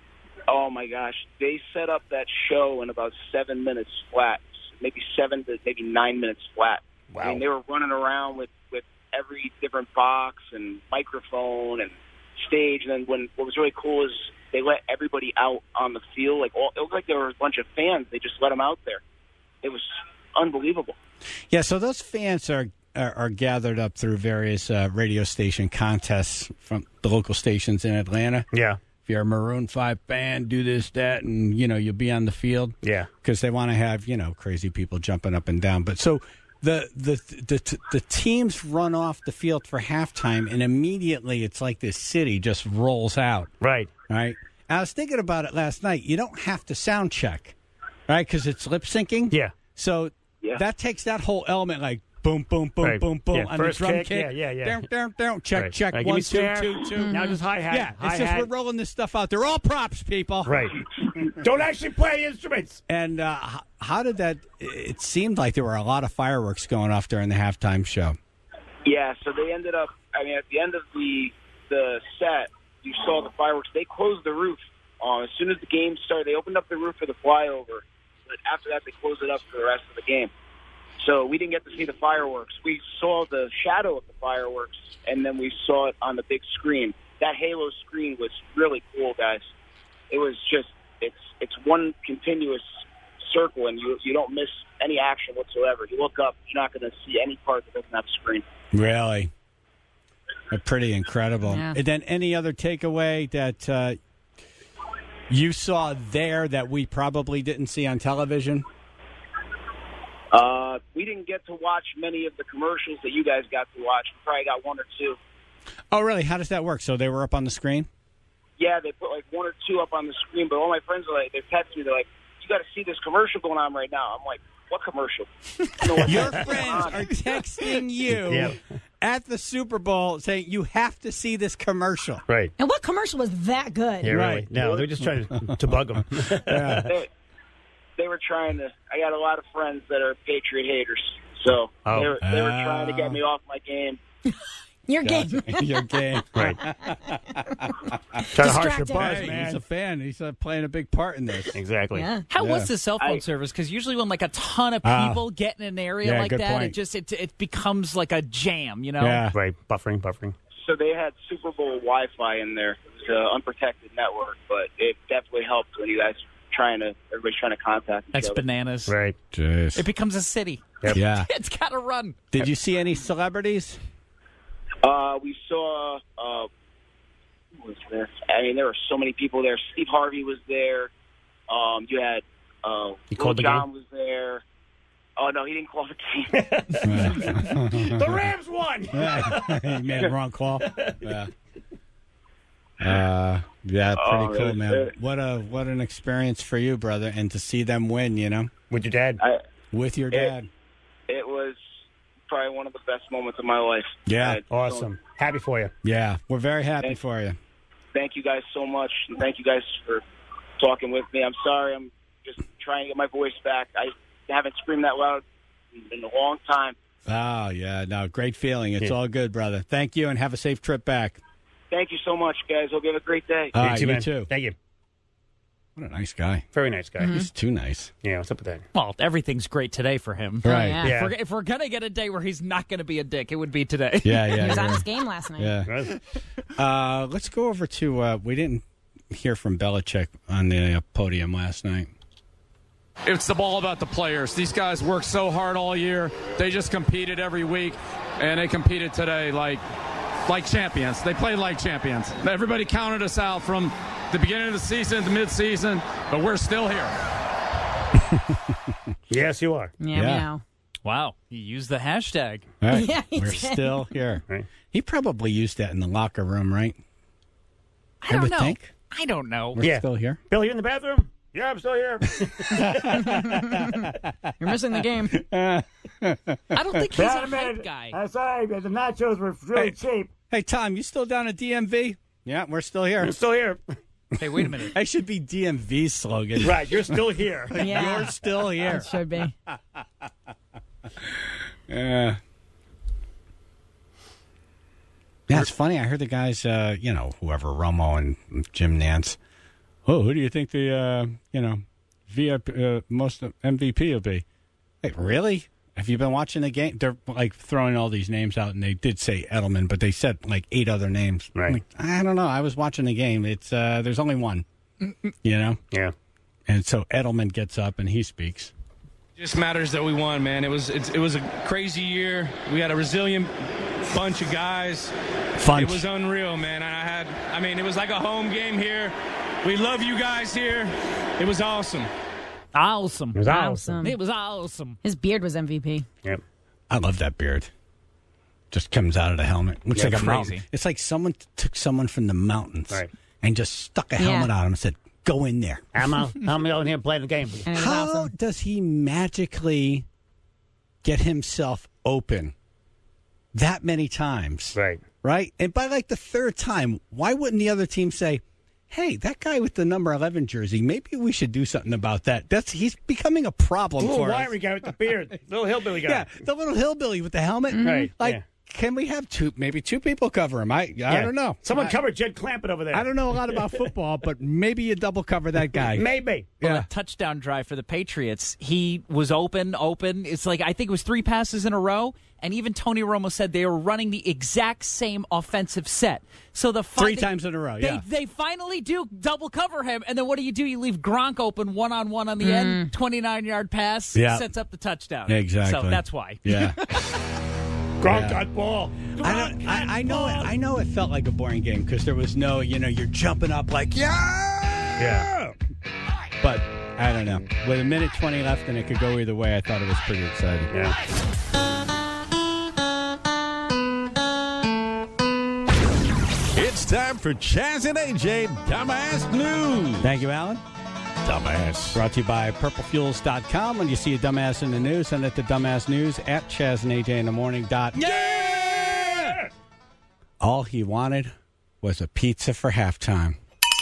Oh my gosh, they set up that show in about seven minutes flat, maybe seven to maybe nine minutes flat. Wow. I mean, they were running around with, with every different box and microphone and stage. And then when what was really cool is they let everybody out on the field. Like all, it looked like there were a bunch of fans. They just let them out there. It was unbelievable. Yeah, so those fans are are, are gathered up through various uh, radio station contests from the local stations in Atlanta. Yeah. If you're a Maroon five fan, do this, that, and, you know, you'll be on the field. Yeah. Because they want to have, you know, crazy people jumping up and down. But so the, the the the teams run off the field for halftime, and immediately it's like this city just rolls out. Right. Right? I was thinking about it last night. You don't have to sound check, right? Because it's lip syncing. Yeah. So Yeah. that takes that whole element, like boom, boom, boom, Right. boom, boom, Yeah, on first the drum kick, kick. yeah, yeah, yeah. Down, down, down. Check, Right. check. All right, give One, me two, snare. two, two. Now just hi-hat. Yeah, it's just Hi-hat. we're rolling this stuff out. They're all props, people. Right. Don't actually play the instruments. And uh, h- how did that? It seemed like there were a lot of fireworks going off during the halftime show. Yeah, so they ended up, I mean, at the end of the the set, you saw the fireworks. They closed the roof. Um, as soon as the game started, they opened up the roof for the flyover. But after that, they closed it up for the rest of the game. So we didn't get to see the fireworks. We saw the shadow of the fireworks, and then we saw it on the big screen. That halo screen was really cool, guys. It was just, it's it's one continuous circle, and you you don't miss any action whatsoever. You look up, you're not going to see any part that doesn't have a screen. Really? Uh, pretty incredible. Yeah. And then any other takeaway that uh, you saw there that we probably didn't see on television? Uh, we didn't get to watch many of the commercials that you guys got to watch. We probably got one or two. Oh, really? How does that work? So they were up on the screen? Yeah, they put like one or two up on the screen, but all my friends are like, they text me, they're like, you got to see this commercial going on right now. I'm like, what commercial? I know what's Your going friends on. are texting you Yeah. at the Super Bowl saying you have to see this commercial. Right. And what commercial was that good? Yeah, Right. really. No, they're just trying to, to bug them. Yeah. They, they were trying to, I got a lot of friends that are Patriot haters, so Oh. they, were, they were Ah. trying to get me off my game. Your game. Your game. Right. Trying to harsh your Distracting. buzz, Hey, man. he's a fan. He's uh, playing a big part in this. Exactly. Yeah. How Yeah. was the cell phone I- service? Because usually when like a ton of Ah. people get in an area Yeah, like good that, point. it just it it becomes like a jam, you know? Yeah. Right. Buffering, buffering. So they had Super Bowl Wi-Fi in there. It was an unprotected network, but it definitely helped when you guys trying to, everybody's trying to contact each That's other. bananas. Right. Jeez. It becomes a city. Yep. Yeah. It's got to run. Did you see any celebrities? Uh, we saw, uh, who was there? I mean, there were so many people there. Steve Harvey was there. Um, you had, uh, He Lil called the Jon game? was there. Oh, no, he didn't call the game. The Rams won. He made a wrong call. Yeah. Uh, yeah, pretty Oh, cool, that's man. it. What a what an experience for you, brother, and to see them win, you know, With your dad. I, with your It- dad. it was probably one of the best moments of my life. Yeah. I- Awesome. Happy for you. Yeah, we're very happy Thank- for you. Thank you guys so much, and thank you guys for talking with me. I'm sorry, I'm just trying to get my voice back. I haven't screamed that loud in a long time. Oh, yeah, no, great feeling. It's Yeah. all good, brother. Thank you, and have a safe trip back. Thank you so much, guys. Hope you have a great day. All you right, too, you man. too. Thank you. What a nice guy. Very nice guy. He's too nice. Yeah, what's up with that? Well, everything's great today for him. Right. yeah. Yeah. If, we're, if we're gonna get a day where he's not gonna be a dick, it would be today. Yeah, He yeah, was on yeah. his game last night. yeah. Right. Uh, let's go over to. Uh, we didn't hear from Belichick on the uh, podium last night. It's all about the players. These guys work so hard all year. They just competed every week, and they competed today like like champions. They played like champions. Everybody counted us out from the beginning of the season to mid-season, but we're still here. Yes, you are. Yeah, we know. Wow, he used the hashtag. Right. Yeah, he We're did. still here. Right. He probably used that in the locker room, right? I don't would know. think. I don't know. We're Yeah. still here. Bill, you in the bathroom? Yeah, I'm still here. You're missing the game. I don't think he's a Damn hype it. guy. I'm sorry, the nachos were really Hey. cheap. Hey, Tom, you still down at D M V? Yeah, we're still here. I'm still here. Hey, wait a minute. That should be D M V's slogan. Right, you're still here. Yeah. You're still here. It should be. Yeah. Yeah, it's funny. I heard the guys, uh, you know, whoever, Romo and Jim Nance. Oh, who do you think the, uh, you know, V I P, uh, most M V P will be? Hey, really? Have you been watching the game? They're like throwing all these names out, and they did say Edelman, but they said like eight other names. Right. I'm like, I don't know. I was watching the game. It's uh, there's only one. You know. Yeah. And so Edelman gets up and he speaks. Just matters that we won, man. It was it, it was a crazy year. We had a resilient bunch of guys. Fun. It was unreal, man. I had, I mean, it was like a home game here. We love you guys here. It was awesome. Awesome. It was awesome. It was awesome. His beard was M V P. Yep. I love that beard. Just comes out of the helmet. Looks Yeah, like a crazy. mountain. It's like someone t- took someone from the mountains Right. and just stuck a Yeah. helmet on him and said, "Go in there." I'm out. I'm out here playing the game. And it was How awesome. does he magically get himself open that many times? Right. Right? And by like the third time, why wouldn't the other team say, "Hey, that guy with the number eleven jersey, maybe we should do something about that." That's he's becoming a problem Little for us. wiry guy with the beard. Little hillbilly guy. Yeah, the little hillbilly with the helmet. Right, Like, yeah. can we have two, maybe two people cover him? I, I Yeah. don't know. Someone I, covered Jed Clampett over there. I don't know a lot about football, but maybe you double cover that guy. Maybe. Well, Yeah. a touchdown drive for the Patriots. He was open, open. It's like, I think it was three passes in a row. And even Tony Romo said they were running the exact same offensive set. So the fi- Three they- times in a row, yeah. They, they finally do double cover him. And then what do you do? You leave Gronk open one-on-one on the end, twenty-nine-yard pass, Yeah. sets up the touchdown. Exactly. So that's why. Yeah. Gronk Yeah. got ball. I, don't, I, I know it. I know it felt like a boring game because there was no, you know, you're jumping up like, yeah. Yeah. But I don't know. With a minute twenty left and it could go either way, I thought it was pretty exciting. Yeah. It's time for Chaz and A J Dumbass News. Thank you, Alan. Dumbass. Brought to you by purple fuels dot com. When you see a dumbass in the news, send it to dumbass news at Chaz and A J in the morning. Dot. Yeah! All he wanted was a pizza for halftime.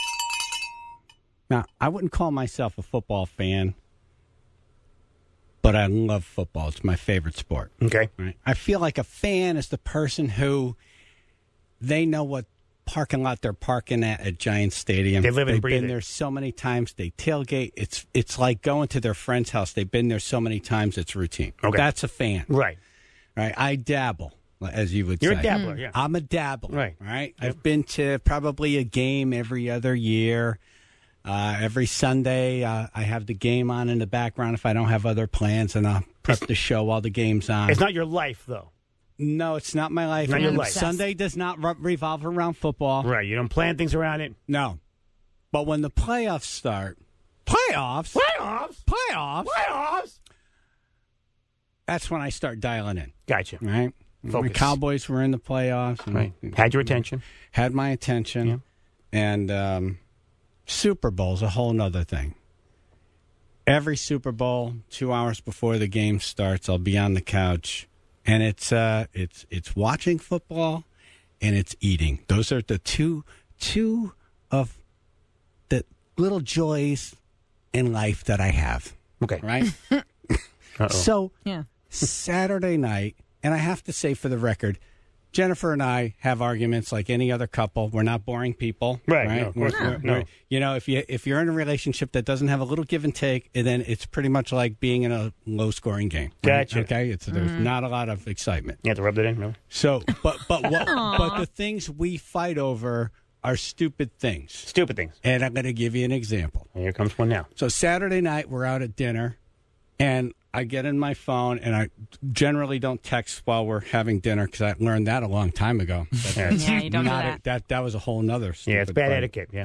Now, I wouldn't call myself a football fan, but I love football. It's my favorite sport. Okay. Right? I feel like a fan is the person who they know what parking lot they're parking at at Giant Stadium. They live and They've breathe been it. there so many times. They tailgate. It's it's like going to their friend's house. They've been there so many times. It's routine. Okay. That's a fan. Right. Right. I dabble, as you would You're say. a dabbler, yeah. I'm a dabbler. Right. Right. I've been to probably a game every other year. Uh, every Sunday, uh, I have the game on in the background if I don't have other plans, and I'll prep the show while the game's on. It's not your life, though. No, it's not my life. Not your life. Sunday does not re- revolve around football. Right. You don't plan things around it. No. But when the playoffs start, playoffs? Playoffs? Playoffs? Playoffs? That's when I start dialing in. Gotcha. Right? The Focus. Cowboys were in the playoffs. and- Right. Had your attention. Had my attention. Yeah. And um, Super Bowl's a whole nother thing. Every Super Bowl, two hours before the game starts, I'll be on the couch, and it's uh, it's it's watching football, and it's eating. Those are the two two of the little joys in life that I have. Okay. Right. Uh-oh. So Yeah. Saturday night, and I have to say for the record, Jennifer and I have arguments like any other couple. We're not boring people, Right, right? no, of course We're- not. we're- No. You know, if you if you're in a relationship that doesn't have a little give and take, and then it's pretty much like being in a low scoring game. right? Gotcha. Okay, it's there's not a lot of excitement. You have to rub that in, no? So, but but what? But the things we fight over are stupid things. Stupid things. And I'm going to give you an example. Here comes one now. So Saturday night, we're out at dinner, and I get in my phone, and I generally don't text while we're having dinner because I learned that a long time ago. Yeah, you don't do Not that. A, that. That was a whole nother stupid Yeah, it's bad thing. etiquette, yeah.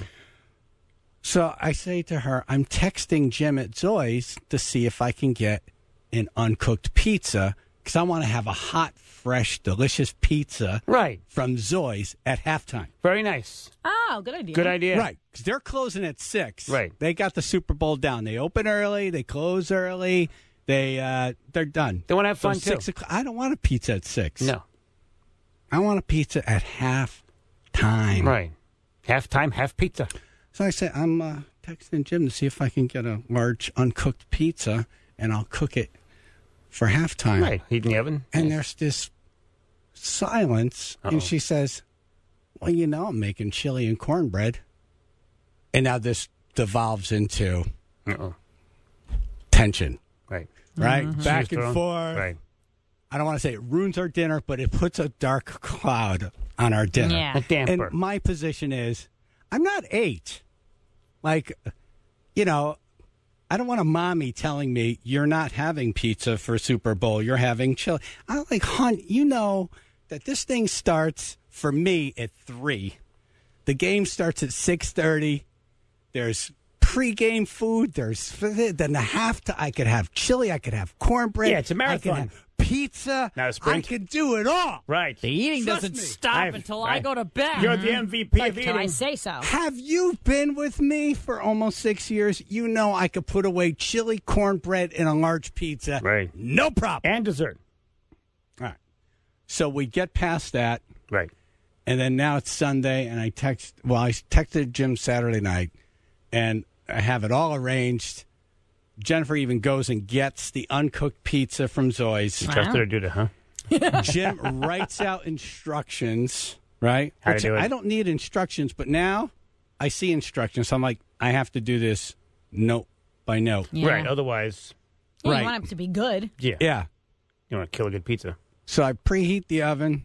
So I say to her, I'm texting Jim at Zoe's to see if I can get an uncooked pizza because I want to have a hot, fresh, delicious pizza right. from Zoe's at halftime. Very nice. Oh, good idea. Good idea. Right, because they're closing at six. Right. They got the Super Bowl down. They open early. They close early. They, uh, they're done. They want to have fun, so too. Six o'clock, I don't want a pizza at six. No. I want a pizza at halftime. Right. Half time, half pizza. So I say, I'm uh, texting Jim to see if I can get a large uncooked pizza, and I'll cook it for halftime. Right. Heat in the oven. And there's this silence, Uh-oh. and she says, well, you know, I'm making chili and cornbread. And now this devolves into Uh-oh. tension. Right. Right? Mm-hmm. Back Shoes and thrown. forth. Right. I don't want to say it ruins our dinner, but it puts a dark cloud on our dinner. Yeah. A damper. And my position is, I'm not eight. Like, you know, I don't want a mommy telling me you're not having pizza for Super Bowl. You're having chili. I'm like, hon, you know that this thing starts for me at three. The game starts at six thirty. There's pregame food. There's then the halftime. I could have chili. I could have cornbread. Yeah, it's a marathon. I could have pizza. Not a sprint. I could do it all. Right. The eating Trust doesn't me. stop I've- until I- I go to bed. You're the M V P of Till I eating. say so. Have you been with me for almost six years? You know I could put away chili, cornbread, and a large pizza. Right. No problem. And dessert. All right. So we get past that, Right. and then now it's Sunday, and I text. Well, I texted Jim Saturday night, and I have it all arranged. Jennifer even goes and gets the uncooked pizza from Zoe's. Trusted her to do that, huh? Jim writes out instructions, right? How to Which do it. I don't need instructions, but now I see instructions. So I'm like, I have to do this note by note. Yeah. Right. Otherwise, Yeah, Right. You want it to be good. yeah. Yeah. You want to kill a good pizza. So I preheat the oven,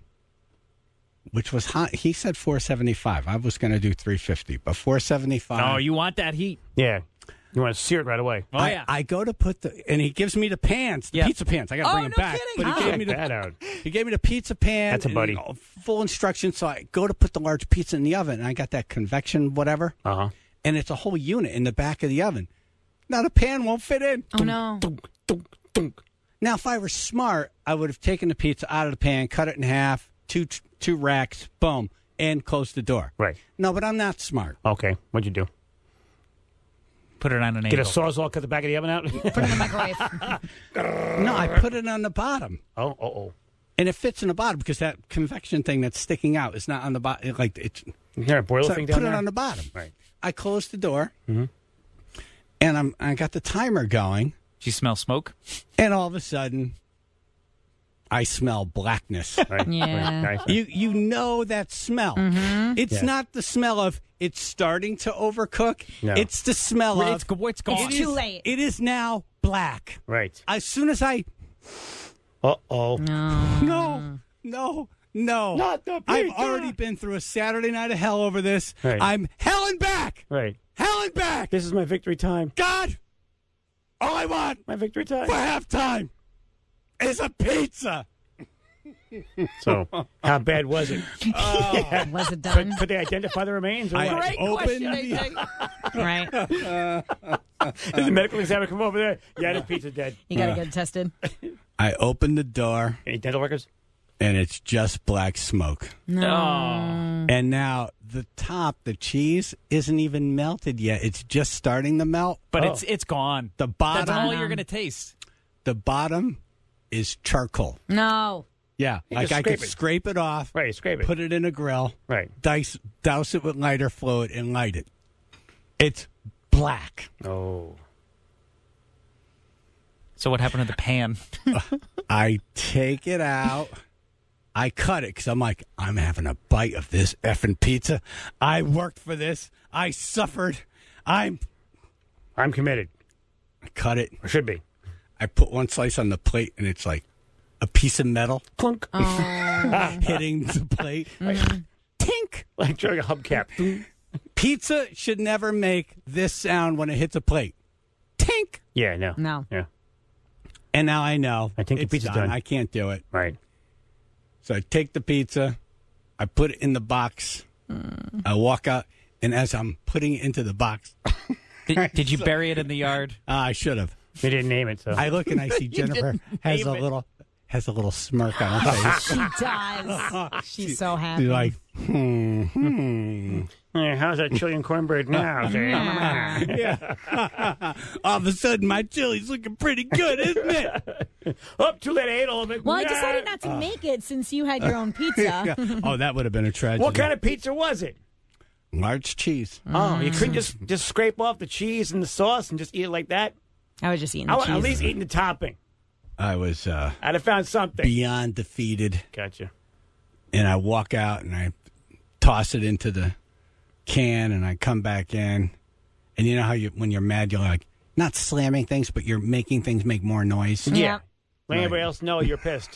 which was hot. He said four seventy-five. I was going to do three fifty, but four seventy-five. Oh, you want that heat? Yeah. You want to sear it right away. Oh, I, yeah. I go to put the, and he gives me the pans, the Yeah. pizza pans. I got to Oh, bring them no back. kidding. But he Huh. gave me Check the that out. He gave me the pizza pan. That's a and, buddy. you know, full instructions. So I go to put the large pizza in the oven, and I got that convection whatever, Uh huh. and it's a whole unit in the back of the oven. Now the pan won't fit in. Oh, no. Now, if I were smart, I would have taken the pizza out of the pan, cut it in half, two two racks, boom, and closed the door. Right. No, but I'm not smart. Okay. What'd you do? Put it on an Get a angle. sawzall, cut the back of the oven out? Put it in the microwave. No, I put it on the bottom. oh, oh, oh. And it fits in the bottom because that convection thing that's sticking out is not on the bottom. Like it's, Is there a boiler so I thing put down it there? on the bottom. Right. I closed the door, Mhm. and I'm I got the timer going, Do you smell smoke? and all of a sudden, I smell blackness. Right. Yeah. Right. Nice. You you know that smell. It's Yeah. not the smell of it's starting to overcook. No. It's the smell It's, of go- it's gone. It's too late. it is now black. Right. As soon as I Uh oh. no no no Not the I've pizza! already been through a Saturday night of hell over this. Right. I'm hell and back. Right. Hell and back. This is my victory time. God, all I want My victory time. for halftime is a pizza. So, how bad was it? Was it Could, done? could they identify the remains? Or I what? opened the, Right. Did the medical examiner come over there? Yeah, the pizza's dead. You got to get it tested. I opened the door, Any dental workers? and it's just black smoke. No. And now the top, the cheese, isn't even melted yet. It's just starting to melt. But Oh. it's it's gone. The bottom, That's all you're going to taste. the bottom is charcoal. No. Yeah, You like just I could scrape it. scrape it off, Right, scrape it. put it in a grill, Right. dice, douse it with lighter fluid, and light it. It's black. Oh. So what happened to the pan? I take it out. I cut it because I'm like, I'm having a bite of this effing pizza. I worked for this. I suffered. I'm. I'm committed. I cut it. Or should be. I put one slice on the plate, and it's like a piece of metal Clunk. hitting the plate. Tink. Like during a hubcap. Pizza should never make this sound when it hits a plate. Tink. Yeah, no. No. Yeah. And now I know. I think the it's pizza's done. done. I can't do it. Right. So I take the pizza, I put it in the box, Mm. I walk out, and as I'm putting it into the box, Did, did you bury it in the yard? uh, I should have. They didn't name it, so. I look and I see Jennifer has a name it. little has a little smirk on her face. She does. She's so happy. She's like, hmm, hmm. Yeah, how's that chili and cornbread now, Sam? Yeah. All of a sudden, my chili's looking pretty good, isn't it? Up too late, I ate all of it. Well, I Nah. decided not to make it since you had your own pizza. Oh, that would have been a tragedy. What kind of pizza was it? Large cheese. Oh, you couldn't just just scrape off the cheese and the sauce and just eat it like that? I was just eating I the was cheese. at least eating the topping. I was uh, I'd have found something. beyond defeated, Gotcha. and I walk out and I toss it into the can, and I come back in, and you know how you when you're mad, you're like not slamming things, but you're making things make more noise. Yeah. Let everybody else know you're pissed.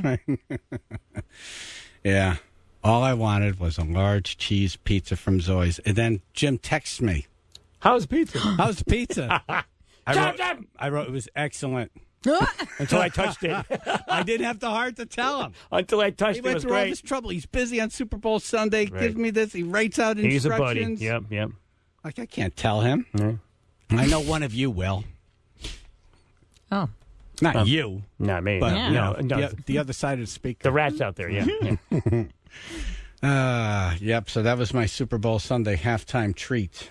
Yeah. All I wanted was a large cheese pizza from Zoe's. And then Jim texts me. How's pizza? How's the pizza? I, Jam, wrote, jam. I wrote it was excellent. Until I touched it. I didn't have the heart to tell him. Until I touched He it, it went was through all great. this trouble. He's busy on Super Bowl Sunday. Right. Gives me this. He writes out He's a buddy. instructions. Yep, yep. Like, I can't tell him. Mm. I know one of you will. Oh. Not Um, you. Not me. But, Yeah. you know, No, no. the, the other side of the speaker. The rat's out there, yeah. yeah. Uh, yep, so that was my Super Bowl Sunday halftime treat.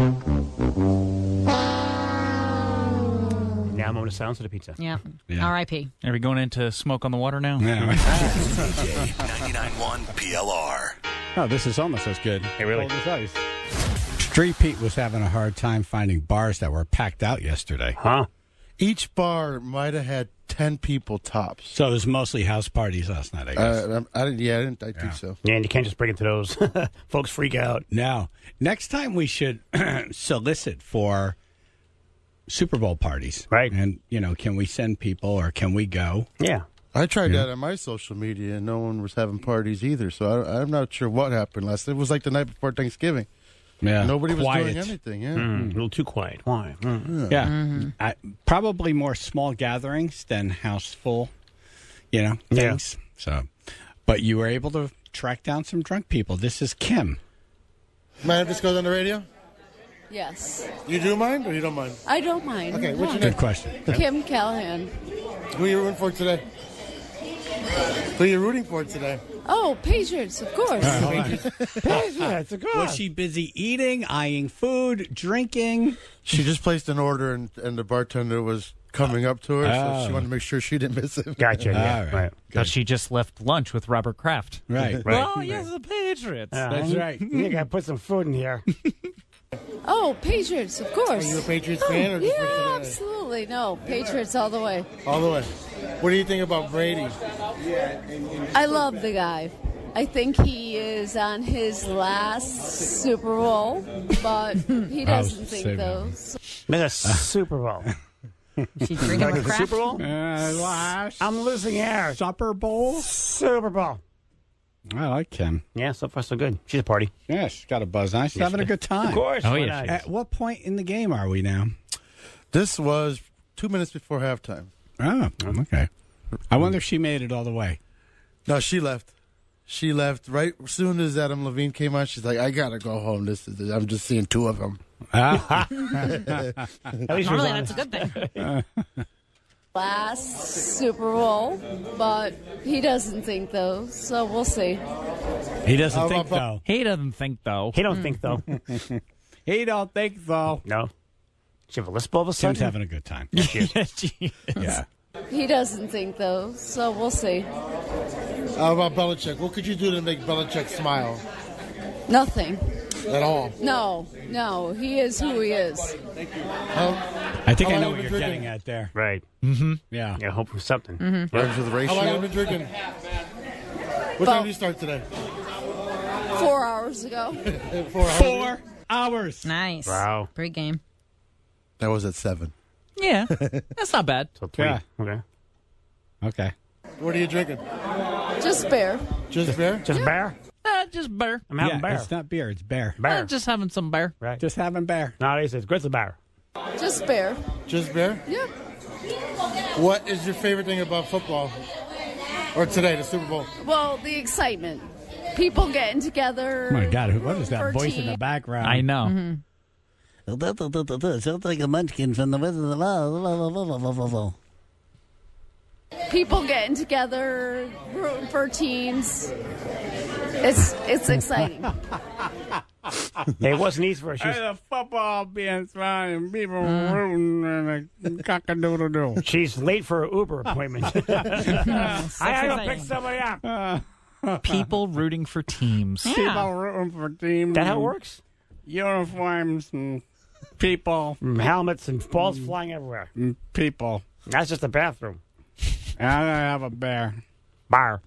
Now I'm going to silence of the pizza. Yeah. Yeah. R I P Are we going into smoke on the water now? Yeah. ninety-nine point one P L R. Oh, this is almost as good. Hey, really? Cold as ice. Street Pete was having a hard time finding bars that were packed out yesterday. Huh? Each bar might have had ten people tops. So it was mostly house parties last night, I guess. Uh, I didn't. Yeah, I didn't. I think so. Yeah, and you can't just break into those. Folks freak out. Now, next time we should solicit for Super Bowl parties. Right. And, you know, can we send people or can we go? Yeah. I tried Yeah. that on my social media, and no one was having parties either. So I, I'm not sure what happened last. It was like the night before Thanksgiving. Yeah. Nobody was Quiet. doing anything. Yeah. Mm, a little too quiet. Why? Mm. Yeah. Mm-hmm. I, probably more small gatherings than house full, you know, Yeah. things. So, but you were able to track down some drunk people. This is Kim. Mind if this goes on the radio? Yes. You do mind or you don't mind? I don't mind. Okay, what's your Good name? question. Kim Callahan. Who are you rooting for today? Who are you rooting for today? Oh, Patriots, of course. All right, hold on. Patriots, of course. Was she busy eating, eyeing food, drinking? She just placed an order, and, and the bartender was coming up to her, so Oh. she wanted to make sure she didn't miss it. Gotcha. Yeah. All right. Right. But she just left lunch with Robert Kraft. Right. Right. Oh, yes, the Patriots. Uh, That's right. You got to put some food in here. Oh, Patriots, of course. Are you a Patriots Oh, fan or just for yeah, today? absolutely. No, Patriots all the way. All the way. What do you think about Brady? I love the guy. I think he is on his last Super Bowl, but he doesn't say think that. those. Been a Super Bowl. She drinking Like with the Kraft? Super Bowl? Uh, last I'm losing air. Super Bowl? Super Bowl. I like Kim. Yeah, so far so good. She's a party. Yeah, she's got a buzz on. She's having a good time. Of course. Oh, why yeah, not? she At what point in the game are we now? This was two minutes before halftime. Oh, okay. I wonder if she made it all the way. No, she left. She left right as soon as Adam Levine came on. She's like, "I gotta go home. This is. I'm just seeing two of them." Ah. At least she was Normally, on that's a good thing. Last Super Bowl, but he doesn't think those, so we'll see. He doesn't How think, about- though. He doesn't think, though. He don't think, though. He don't think, though. No. She have a lisp all of a sudden? Tim's having a good time. Yeah. He doesn't think those, so we'll see. How about Belichick? What could you do to make Belichick smile? Nothing. At all? No, no, he is who he is. Huh? I think How I long know have what you you're been getting drinking? at there. Right. Mm-hmm. Yeah. Yeah, hope for something. Mm-hmm. Rhymes with the ratio. How long have you been drinking? What time did you start today? Four hours ago. Four hours. Four hours. Nice. Wow. Pre-game. That was at seven. Yeah, that's not bad. So three. Yeah. Okay. Okay. What are you drinking? Just bear. Just beer? Just bear? Uh, just beer. I'm having yeah, bear. It's not beer. It's bear. Bear. Uh, just having some beer. Right. Just having bear. Nowadays it's grizzly bear. Just bear. Just bear? Yeah. What is your favorite thing about football? Or today, the Super Bowl? Well, the excitement. People getting together. Oh my God, what is that for voice in tea. the background? I know. Mm-hmm. Sounds like a munchkin from the Wizard of Oz. People getting together, rooting for teams. It's it's exciting. It wasn't easy for her. She was, The football being thrown and people rooting and a cock-a-doodle-doo. she's late for her Uber appointment. I had to pick somebody up. People rooting for teams. People rooting for teams. That how it works? Uniforms and people. Mm, helmets and balls flying everywhere. And people. That's just the bathroom. And I'm going to have a bear. Bar.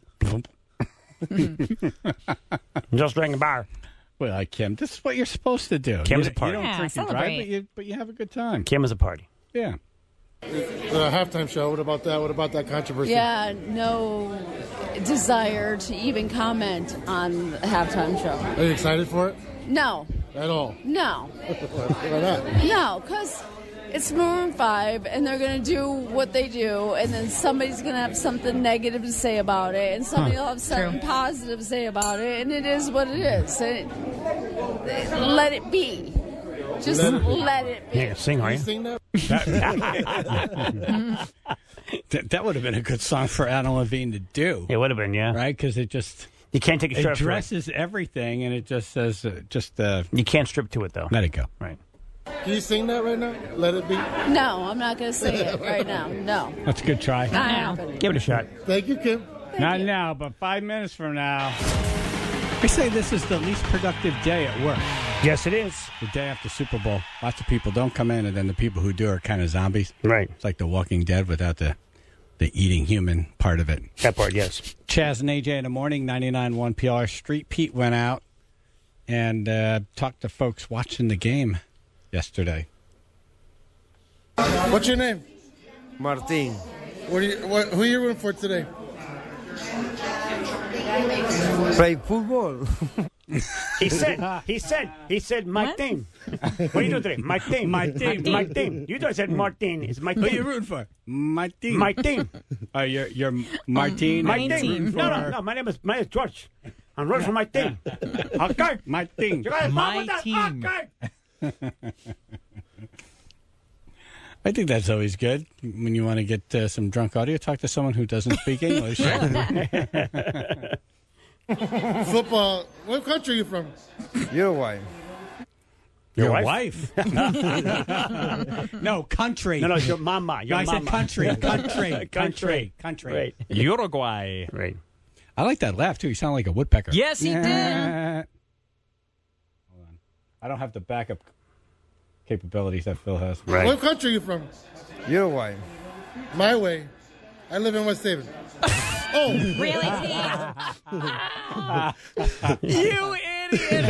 Just drinking bar. Well, like Kim, this is what you're supposed to do. Kim's you, a party. You don't Yeah, drink and drive, celebrate. but you, but you have a good time. Kim is a party. Yeah. The halftime show, what about that? What about that controversy? Yeah, no desire to even comment on the halftime show. Are you excited for it? No, At all? no, Why not? no, because it's Maroon five, and they're going to do what they do, and then somebody's going to have something negative to say about it, and somebody will have something positive to say about it, and it is what it is. And it, let it be. Just Let it be. let it be. Yeah, sing, are You you? sing that? That, that would have been a good song for Adam Levine to do. It would have been, yeah. Right? Because it just You can't take a it strip for it. addresses everything, and it just says, uh, just uh, You can't strip to it, though. let it go. Right. Can you sing that right now? Let it be. No, I'm not going to say it right now. No. That's a good try. Not happening. Give it a shot. Thank you, Kim. Not now, but five minutes from now. I say this is the least productive day at work. Yes, it is. The day after Super Bowl. Lots of people don't come in, and then the people who do are kind of zombies. Right. It's like The Walking Dead without the the eating human part of it. That part, yes. Chaz and A J in the morning, ninety-nine point one P L R. Street Pete went out and uh, talked to folks watching the game yesterday. What's your name? Martin. What are you, what, who are you rooting for today? Play football. He said, he said, he said, Martin. What are you doing today? Martin. Martin. Martin. You don't said Martin. It's Martin. Who are you rooting for? Martin. Martin. Oh, you're, you're Martin. Martin. Rooting No, no, for- no. My name is, my name is George. I'm rooting for Martin. Okay. Martin. You got a problem with that? team. Okay. I think that's always good when you want to get uh, some drunk audio. Talk to someone who doesn't speak English. Football. What country are you from? Uruguay. Your, Your wife? No, country. No, no, it's your mama. Your No, I mama. said country, country, country, country. Right. Uruguay. Right. I like that laugh, too. You sound like a woodpecker. Yes, he did. Hold on. I don't have the backup capabilities that Phil has. Right. What country are you from? Uruguay. My way. I live in West Haven. Oh. Really, You idiot.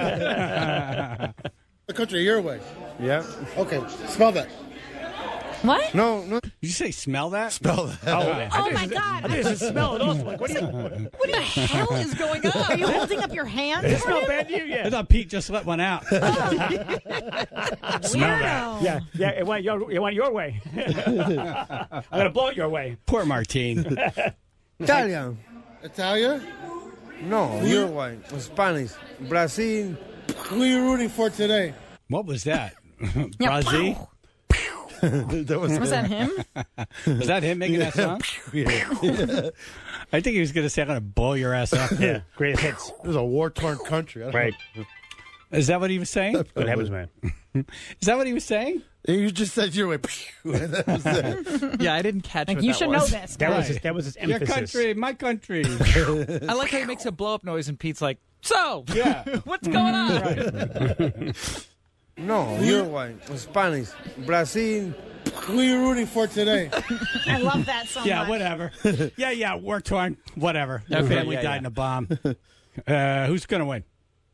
The country your way. Yeah. Okay. Spell that. What? No, no. Did you say smell that? Spell that. Oh, Oh my God! I think it's a smell. It also. Like, what do you? What the hell is going on? Are you holding up your hands? Does it for smell him? bad to you? I Yeah. thought Pete just let one out. Smell that. Yeah. Yeah. It went your. It went your way. I'm gonna blow it your way. Poor Martine. Italian. Italia? No, Uruguay. Spanish. Brazil. Who are you rooting for today? What was that? Brazil? that was, Was that him? Was that him making that song? I think he was going to say, I'm going to blow your ass up. Yeah. Great hits. It was a war-torn country. I don't Right. know. Is that what he was saying? Good heavens, man. Is that what he was saying? You just said your way. That was it. Yeah, I didn't catch Like, what you that should was. know this. That was Right. his, that was his Your emphasis. country, my country. I like how he makes a blow up noise and Pete's like, so, Yeah. what's going on? No, Uruguay. Spanish. Brazil. Who are you rooting for today? I love that so Yeah, much. whatever. Yeah, yeah, war torn. Whatever. Their Okay, family yeah, died yeah. in a bomb. Uh, who's going to win?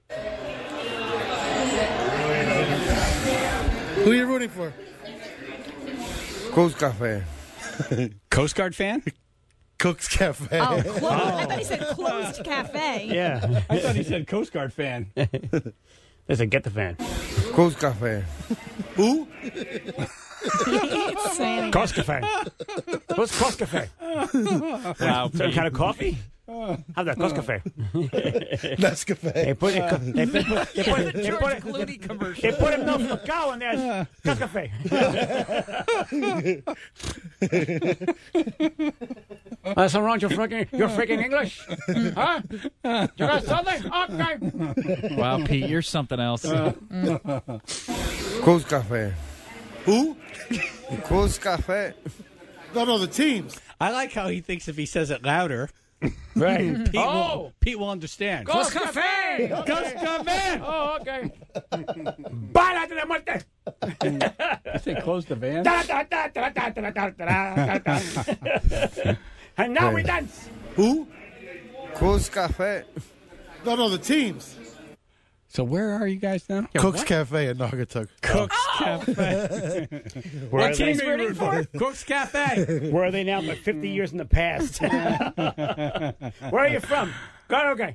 Who are you rooting for? Coast Cafe. Coast Guard fan? Cook's Cafe. Oh, closed. I thought he said closed cafe. Yeah. I thought he said Coast Guard fan. Listen, get the fan. Coast Cafe. Who? Coast Cafe. What's Coast Cafe? Wow. Some kind of coffee? How's that? Coast Cafe. Nescafe. They put it. They put, they put, they put, they George put it. Clooney commercial. They put enough cacao in there. Coast Cafe. What's wrong with your freaking, your freaking English? Huh? You got something? Okay. Wow, Pete, you're something else. Coast Cafe. Who? Coast Cafe. No, no, the teams. I like how he thinks if he says it louder, Right. Pete, Oh. will, Pete will understand. Coast Cafe. Coast Cafe. Oh, okay. Bala de la muerte. You say close the van? Da, da, da, da, da, da, da, da, da, da. And now we dance. Who? Coast Cafe. No, no, the teams. So where are you guys now? Cook's Cafe in Naugatuck. Cook's Cafe. Where What are they? team are you rooting for? Cook's Cafe. Where are they now? Like fifty years in the past. Where are you from? Go, okay.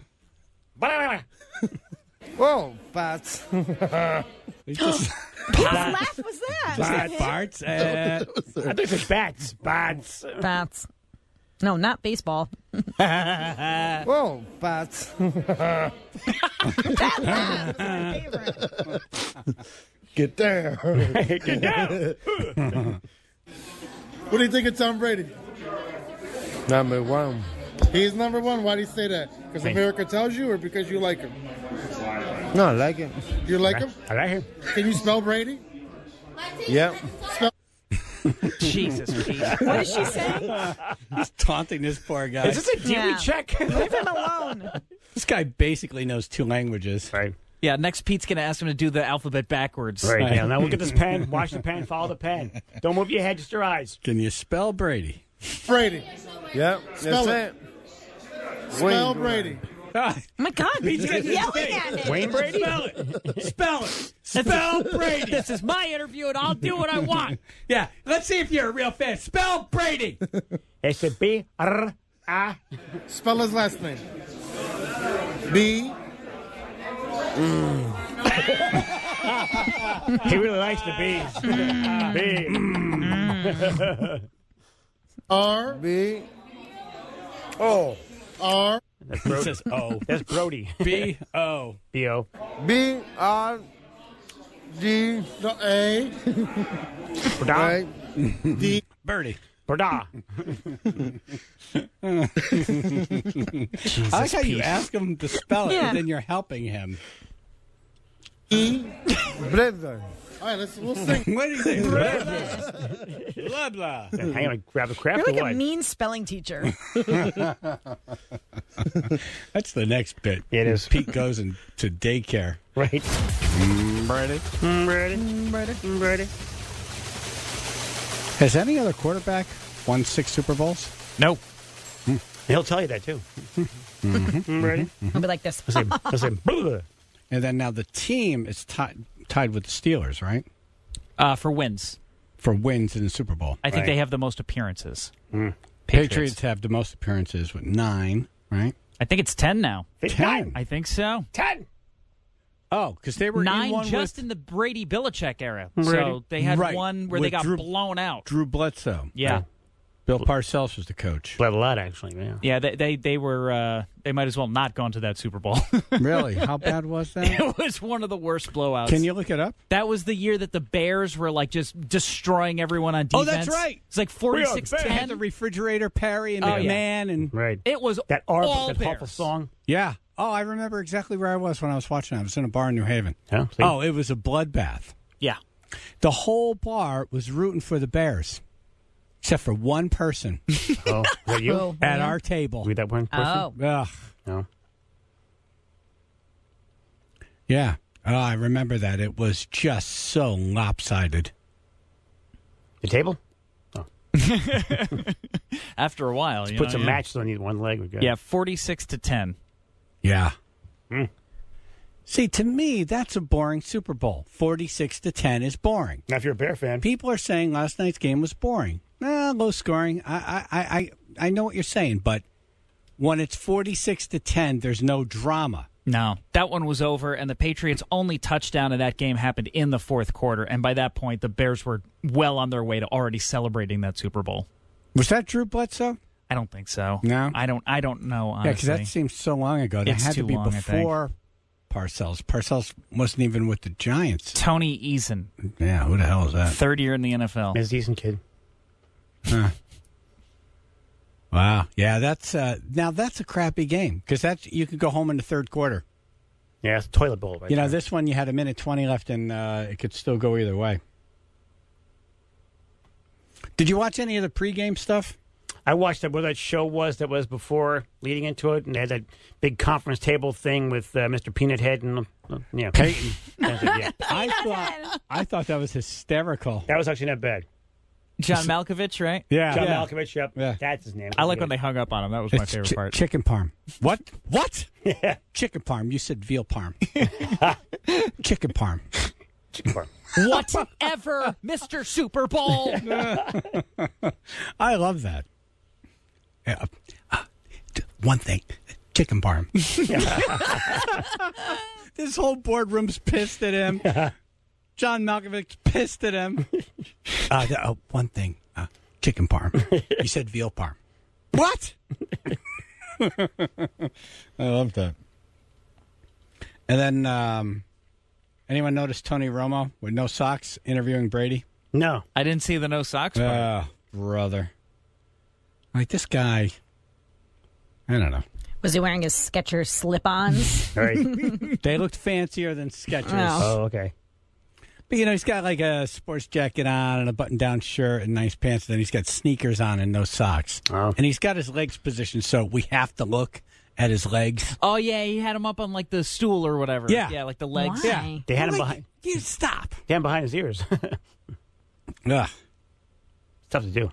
Whoa, Pats. He just- Whose laugh was that? Is that farts? Uh, I think it's bats. Bats. Bats. No, not baseball. Whoa, Pats. That laugh was my favorite. Get there. Get down. What do you think of Tom Brady? Number one. He's number one. Why do you say that? Because America tells you or because you like him? No, I like it. You like him? I like him. Can you spell Brady? Yeah. Spell. Jesus, Pete. What is she saying? He's taunting this poor guy. Is this a Dewey Yeah. check? Leave him alone. This guy basically knows two languages. Right. Yeah, next Pete's going to ask him to do the alphabet backwards. Right. Yeah. Now look at this pen. Watch the pen. Follow the pen. Don't move your head. Just your eyes. Can you spell Brady? Brady. Yeah. Spell That's it. it. Spell Wayne Brady. Ah, Oh my God, He's you're getting his yelling thing. at it. Wayne Brady? Spell it. Spell it. Spell Brady. This is my interview, and I'll do what I want. Yeah, let's see if you're a real fan. Spell Brady. It's a B R A. Spell his last name. B. He really likes the B's. B. R. B. O. R. That's He Brody. says O. That's Brody. B O. B O. B. R. D. No, A. Brada. D. Birdie. Brada. I like how you Pete. ask him to spell it, Yeah. and then you're helping him. E. Brethren. All right, let's we'll sing. What do you think? Blah, blah. blah. Hang on. Grab the crap. You're like or a what? mean spelling teacher. That's the next bit. It is. Pete goes into daycare. Right. Brady. Ready? Ready? Ready? Has any other quarterback won six Super Bowls? No. He'll tell you that too. Ready? I'll be like this. He'll say, he'll say, "Blah." And then now the team is ti- tied with the Steelers, right? Uh, for wins. For wins in the Super Bowl. I think Right. they have the most appearances. Mm. Patriots. Patriots. have the most appearances with nine, right? I think it's ten now. Ten. I think so. Ten. Oh, because they were Nine in one just with in the Brady Belichick era. Brady. So they had Right. one where With they got Drew- blown out. Drew Bledsoe. Yeah. Right. Bill Parcells was the coach. Bled a lot, actually. Yeah. Yeah, they they, they were uh, they might as well not gone to that Super Bowl. Really? How bad was that? It was one of the worst blowouts. Can you look it up? That was the year that the Bears were like just destroying everyone on Oh, defense. that's right. It's like forty-six They had ten. the refrigerator Perry and Oh, McMahon yeah. and Right. It was That Arb, all that Bears. awful song. yeah. Oh, I remember exactly where I was when I was watching. I was in a bar in New Haven. Yeah, see? Oh, it was a bloodbath. Yeah. The whole bar was rooting for the Bears, except for one person Oh, is that you? Oh, at yeah. our table. With that one person? Oh. Ugh. No. Yeah. Oh, I remember that. It was just so lopsided. The table? After a while, you Put know, some yeah. matches on either one leg. We got. Yeah, forty-six to ten. Yeah. Mm. See, to me, that's a boring Super Bowl. forty-six to ten is boring. Now, if you're a Bear fan, People are saying last night's game was boring. Nah, low scoring. I, I, I, I I know what you're saying, but when it's forty-six to ten, there's no drama. No, that one was over, and the Patriots' only touchdown of that game happened in the fourth quarter, and by that point, the Bears were well on their way to already celebrating that Super Bowl. Was that Drew Bledsoe? I don't think so. No? I don't I don't know, honestly. Yeah, because that seems so long ago. That It's had too to be long, I think. before Parcells. Parcells wasn't even with the Giants. Tony Eason. Yeah, who the hell is that? Third year in the N F L. Miz Eason kid. Huh. Wow. Yeah, that's uh, now that's a crappy game because that's you could go home in the third quarter. Yeah, it's a toilet bowl. Right you know, there. this one you had a minute twenty left, and uh, it could still go either way. Did you watch any of the pregame stuff? I watched that, what that show was that was before leading into it, and they had that big conference table thing with uh, Mister Peanut Head and uh, yeah, Peyton. That's it, yeah. I thought I thought that was hysterical. That was actually not bad. John Malkovich, right? Yeah, John yeah. Malkovich. Yep, Yeah. that's his name. I like when they hung up on him. That was my It's favorite chi- part. Chicken parm. What? What? Yeah. Chicken parm. You said veal parm. Chicken parm. Chicken parm. Whatever, Mister Super Bowl. I love that. Yeah, uh, d- one thing, chicken parm. This whole boardroom's pissed at him. John Malkovich pissed at him. Uh, th- uh, one thing, uh, chicken parm. You said veal parm. What? I love that. And then, um, anyone notice Tony Romo with no socks interviewing Brady? No. I didn't see the no socks part. Oh, brother. Like this guy, I don't know. Was he wearing his Skechers slip-ons? Right. They looked fancier than Skechers. Oh. Oh, okay. But, you know, he's got like a sports jacket on and a button-down shirt and nice pants. And then he's got sneakers on and no socks. Oh. And he's got his legs positioned so we have to look at his legs. Oh, yeah, he had him up on, like, the stool or whatever. Yeah. Yeah, like the legs. Why? Yeah. They had him Like, behind. You stop. They had him behind his ears. Ugh. It's tough to do.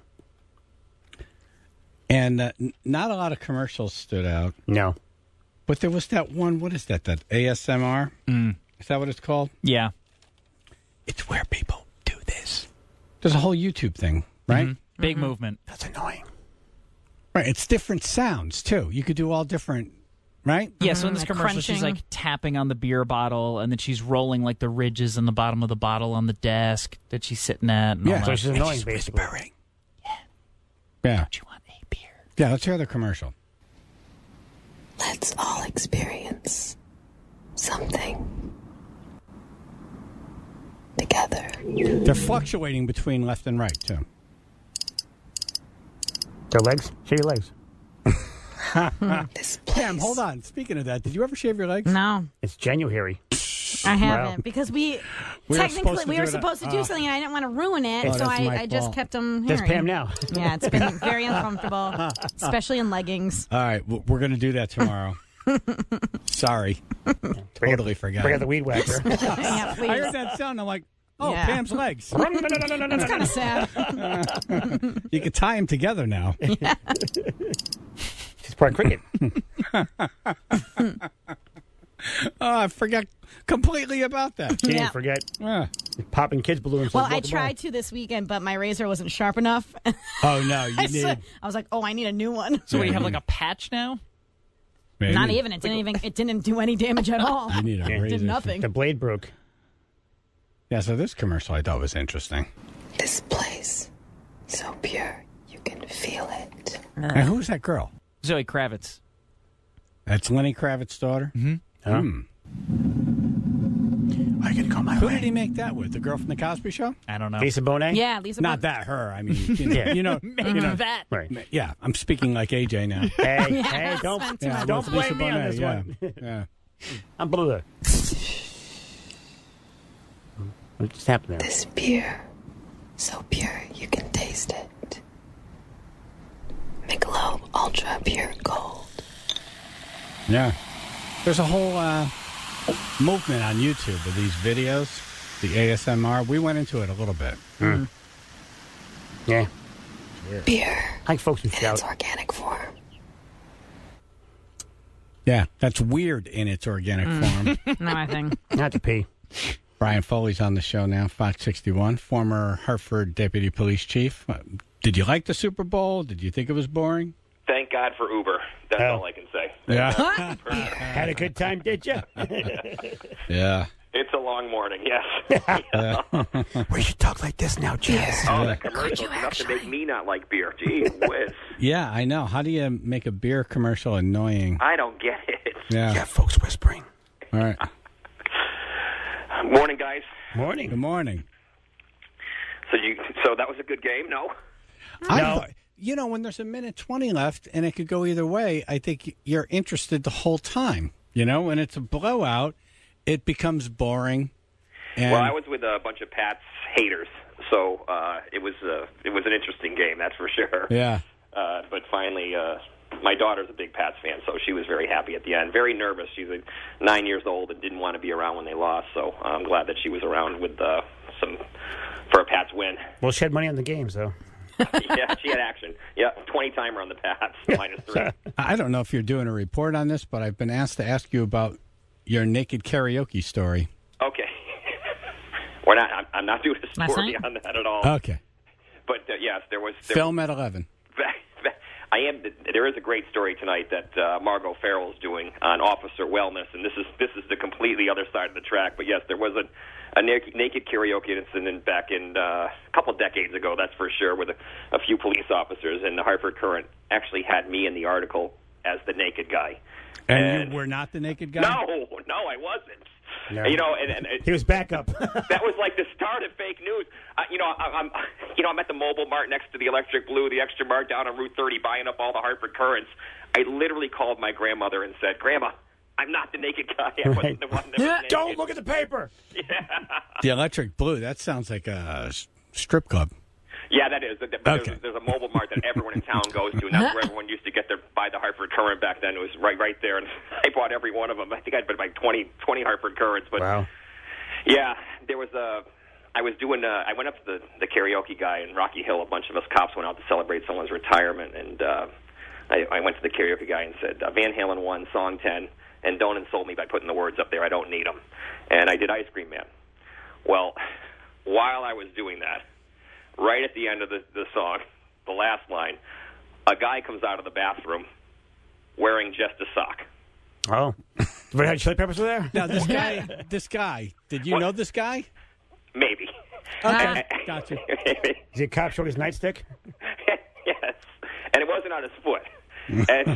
And uh, n- not a lot of commercials stood out. No. But there was that one, what is that, that A S M R? Mm. Is that what it's called? Yeah. It's where people do this. There's a whole YouTube thing, right? Mhm. Big movement. That's annoying. Right. It's different sounds, too. You could do all different, right? Yeah, so in Mhm, this like commercial, she's crunching. like tapping on the beer bottle, and then she's rolling like the ridges on the bottom of the bottle on the desk that she's sitting at. And Yeah. all So that. she's annoying, basically. Whispering. Yeah. Yeah. Don't you want a beer? Yeah, let's hear the commercial. Let's all experience something together. They're fluctuating between left and right, too. Their legs? Show your legs. This Pam, place. hold on. Speaking of that, did you ever shave your legs? No, It's January. I haven't Wow. because we, We were technically supposed to we do were it- supposed to do oh. something and I didn't want to ruin it, Oh, so that's I, my I just fault. kept them That's hairy. Pam now. Yeah, it's been very uncomfortable, especially in leggings. All right, w- we're going to do that tomorrow. Sorry. Totally forgot. Bring out the weed whacker. Yeah, I please. heard that sound. I'm like, oh, Yeah. Pam's legs. It's kind of sad. You can tie them together now. She's part cricket. Oh, I forgot completely about that. She Yeah. didn't forget. Yeah. Popping kids' balloons. Well, like I Walter Ball. tried to this weekend, but my razor wasn't sharp enough. Oh, no, you So need... I was like, oh, I need a new one. So what, do you have like a patch now? Man, Not you- even. It didn't even. It didn't do any damage at all. You need a Yeah. razor. Did nothing. The blade broke. Yeah, so this commercial I thought was interesting. This place, so pure, you can feel it. And who's that girl? Zoe Kravitz. That's Lenny Kravitz's daughter? Mm-hmm. Huh? Hmm. I can call my Who way. did he make that with? The girl from The Cosby Show? I don't know. Lisa Bonet? Yeah, Lisa. Not Bonet. that her. I mean, you know, Yeah. you know, Maybe you know that. Right. yeah, I'm speaking like A J now. Hey, Yeah, hey, don't, spent too Yeah, much. don't with Lisa blame me on Bonet, this yeah. one. Yeah. I'm blue. What just happened there? This beer, so pure, you can taste it. Michelob Ultra Pure Gold. Yeah. There's a whole uh, movement on YouTube of these videos, the A S M R. We went into it a little bit. Mm. Yeah. Beer I think folks who in its shout. organic form. Yeah, that's weird in its organic form. No, I think. Not to pee. Brian Foley's on the show now, Fox sixty-one, former Hartford deputy police chief. Uh, Did you like the Super Bowl? Did you think it was boring? God for Uber. That's Oh. all I can say. Yeah. Had a good time, did you? Yeah. It's a long morning, yes. We should talk like this now, Jess. Oh, that commercial is enough to make me not like beer. Gee whiz. Yeah, I know. How do you make a beer commercial annoying? I don't get it. Yeah. Yeah, folks whispering. All right. Morning, guys. Morning. Good morning. So you, so that was a good game, no? I thought, you know, when there's a minute twenty left and it could go either way, I think you're interested the whole time. You know, when it's a blowout, it becomes boring. And Well, I was with a bunch of Pats haters, so uh, it was uh, it was an interesting game, that's for sure. Yeah. Uh, but finally, uh, my daughter's a big Pats fan, so she was very happy at the end. Very nervous. She's like nine years old and didn't want to be around when they lost, so I'm glad that she was around with uh, some for a Pats win. Well, she had money on the games, though. Yeah, she had action. Yeah, twenty timer on the Pats, minus three. I don't know if you're doing a report on this, but I've been asked to ask you about your naked karaoke story. Okay. We're not. I'm, I'm not doing a Last story night? on that at all. Okay. But uh, yes, there was there, Film at eleven. I am. There is a great story tonight that uh, Margot Farrell is doing on Officer Wellness, and this is this is the completely other side of the track. But yes, there was a, a naked, naked karaoke incident back in uh, a couple decades ago. That's for sure, with a, a few police officers, and the Hartford Courant actually had me in the article as the naked guy. And, you were not the naked guy? No, no, I wasn't. No. You know, and, and it, He was backup. that was like the start of fake news. Uh, you know, I, I'm, you know, I'm at the Mobile Mart next to the Electric Blue, the Extra Mart down on Route thirty, buying up all the Hartford Courants. I literally called my grandmother and said, "Grandma, I'm not the naked guy. I wasn't the one that was naked." Don't look at the paper. The Electric Blue, that sounds like a s- strip club. Yeah, that is. But Okay. there's, there's a Mobile Mart that everyone in town goes to, and that's where everyone used to get their buy the Hartford Courant back then. It was right, right there, and I bought every one of them. I think I'd been like twenty, twenty Hartford Courants, but. Wow. Yeah, there was a. I was doing. Uh, I went up to the the karaoke guy in Rocky Hill. A bunch of us cops went out to celebrate someone's retirement, and uh, I, I went to the karaoke guy and said, uh, "Van Halen won song ten, and don't insult me by putting the words up there. I don't need them." And I did Ice Cream Man. Well, while I was doing that, right at the end of the, the song, the last line, a guy comes out of the bathroom wearing just a sock. Oh. Red Hot Chili Peppers were there? Now, this guy, this guy, did you know this guy? Maybe. Okay, gotcha. Is he a cop showing his nightstick? Yes, and it wasn't on his foot. And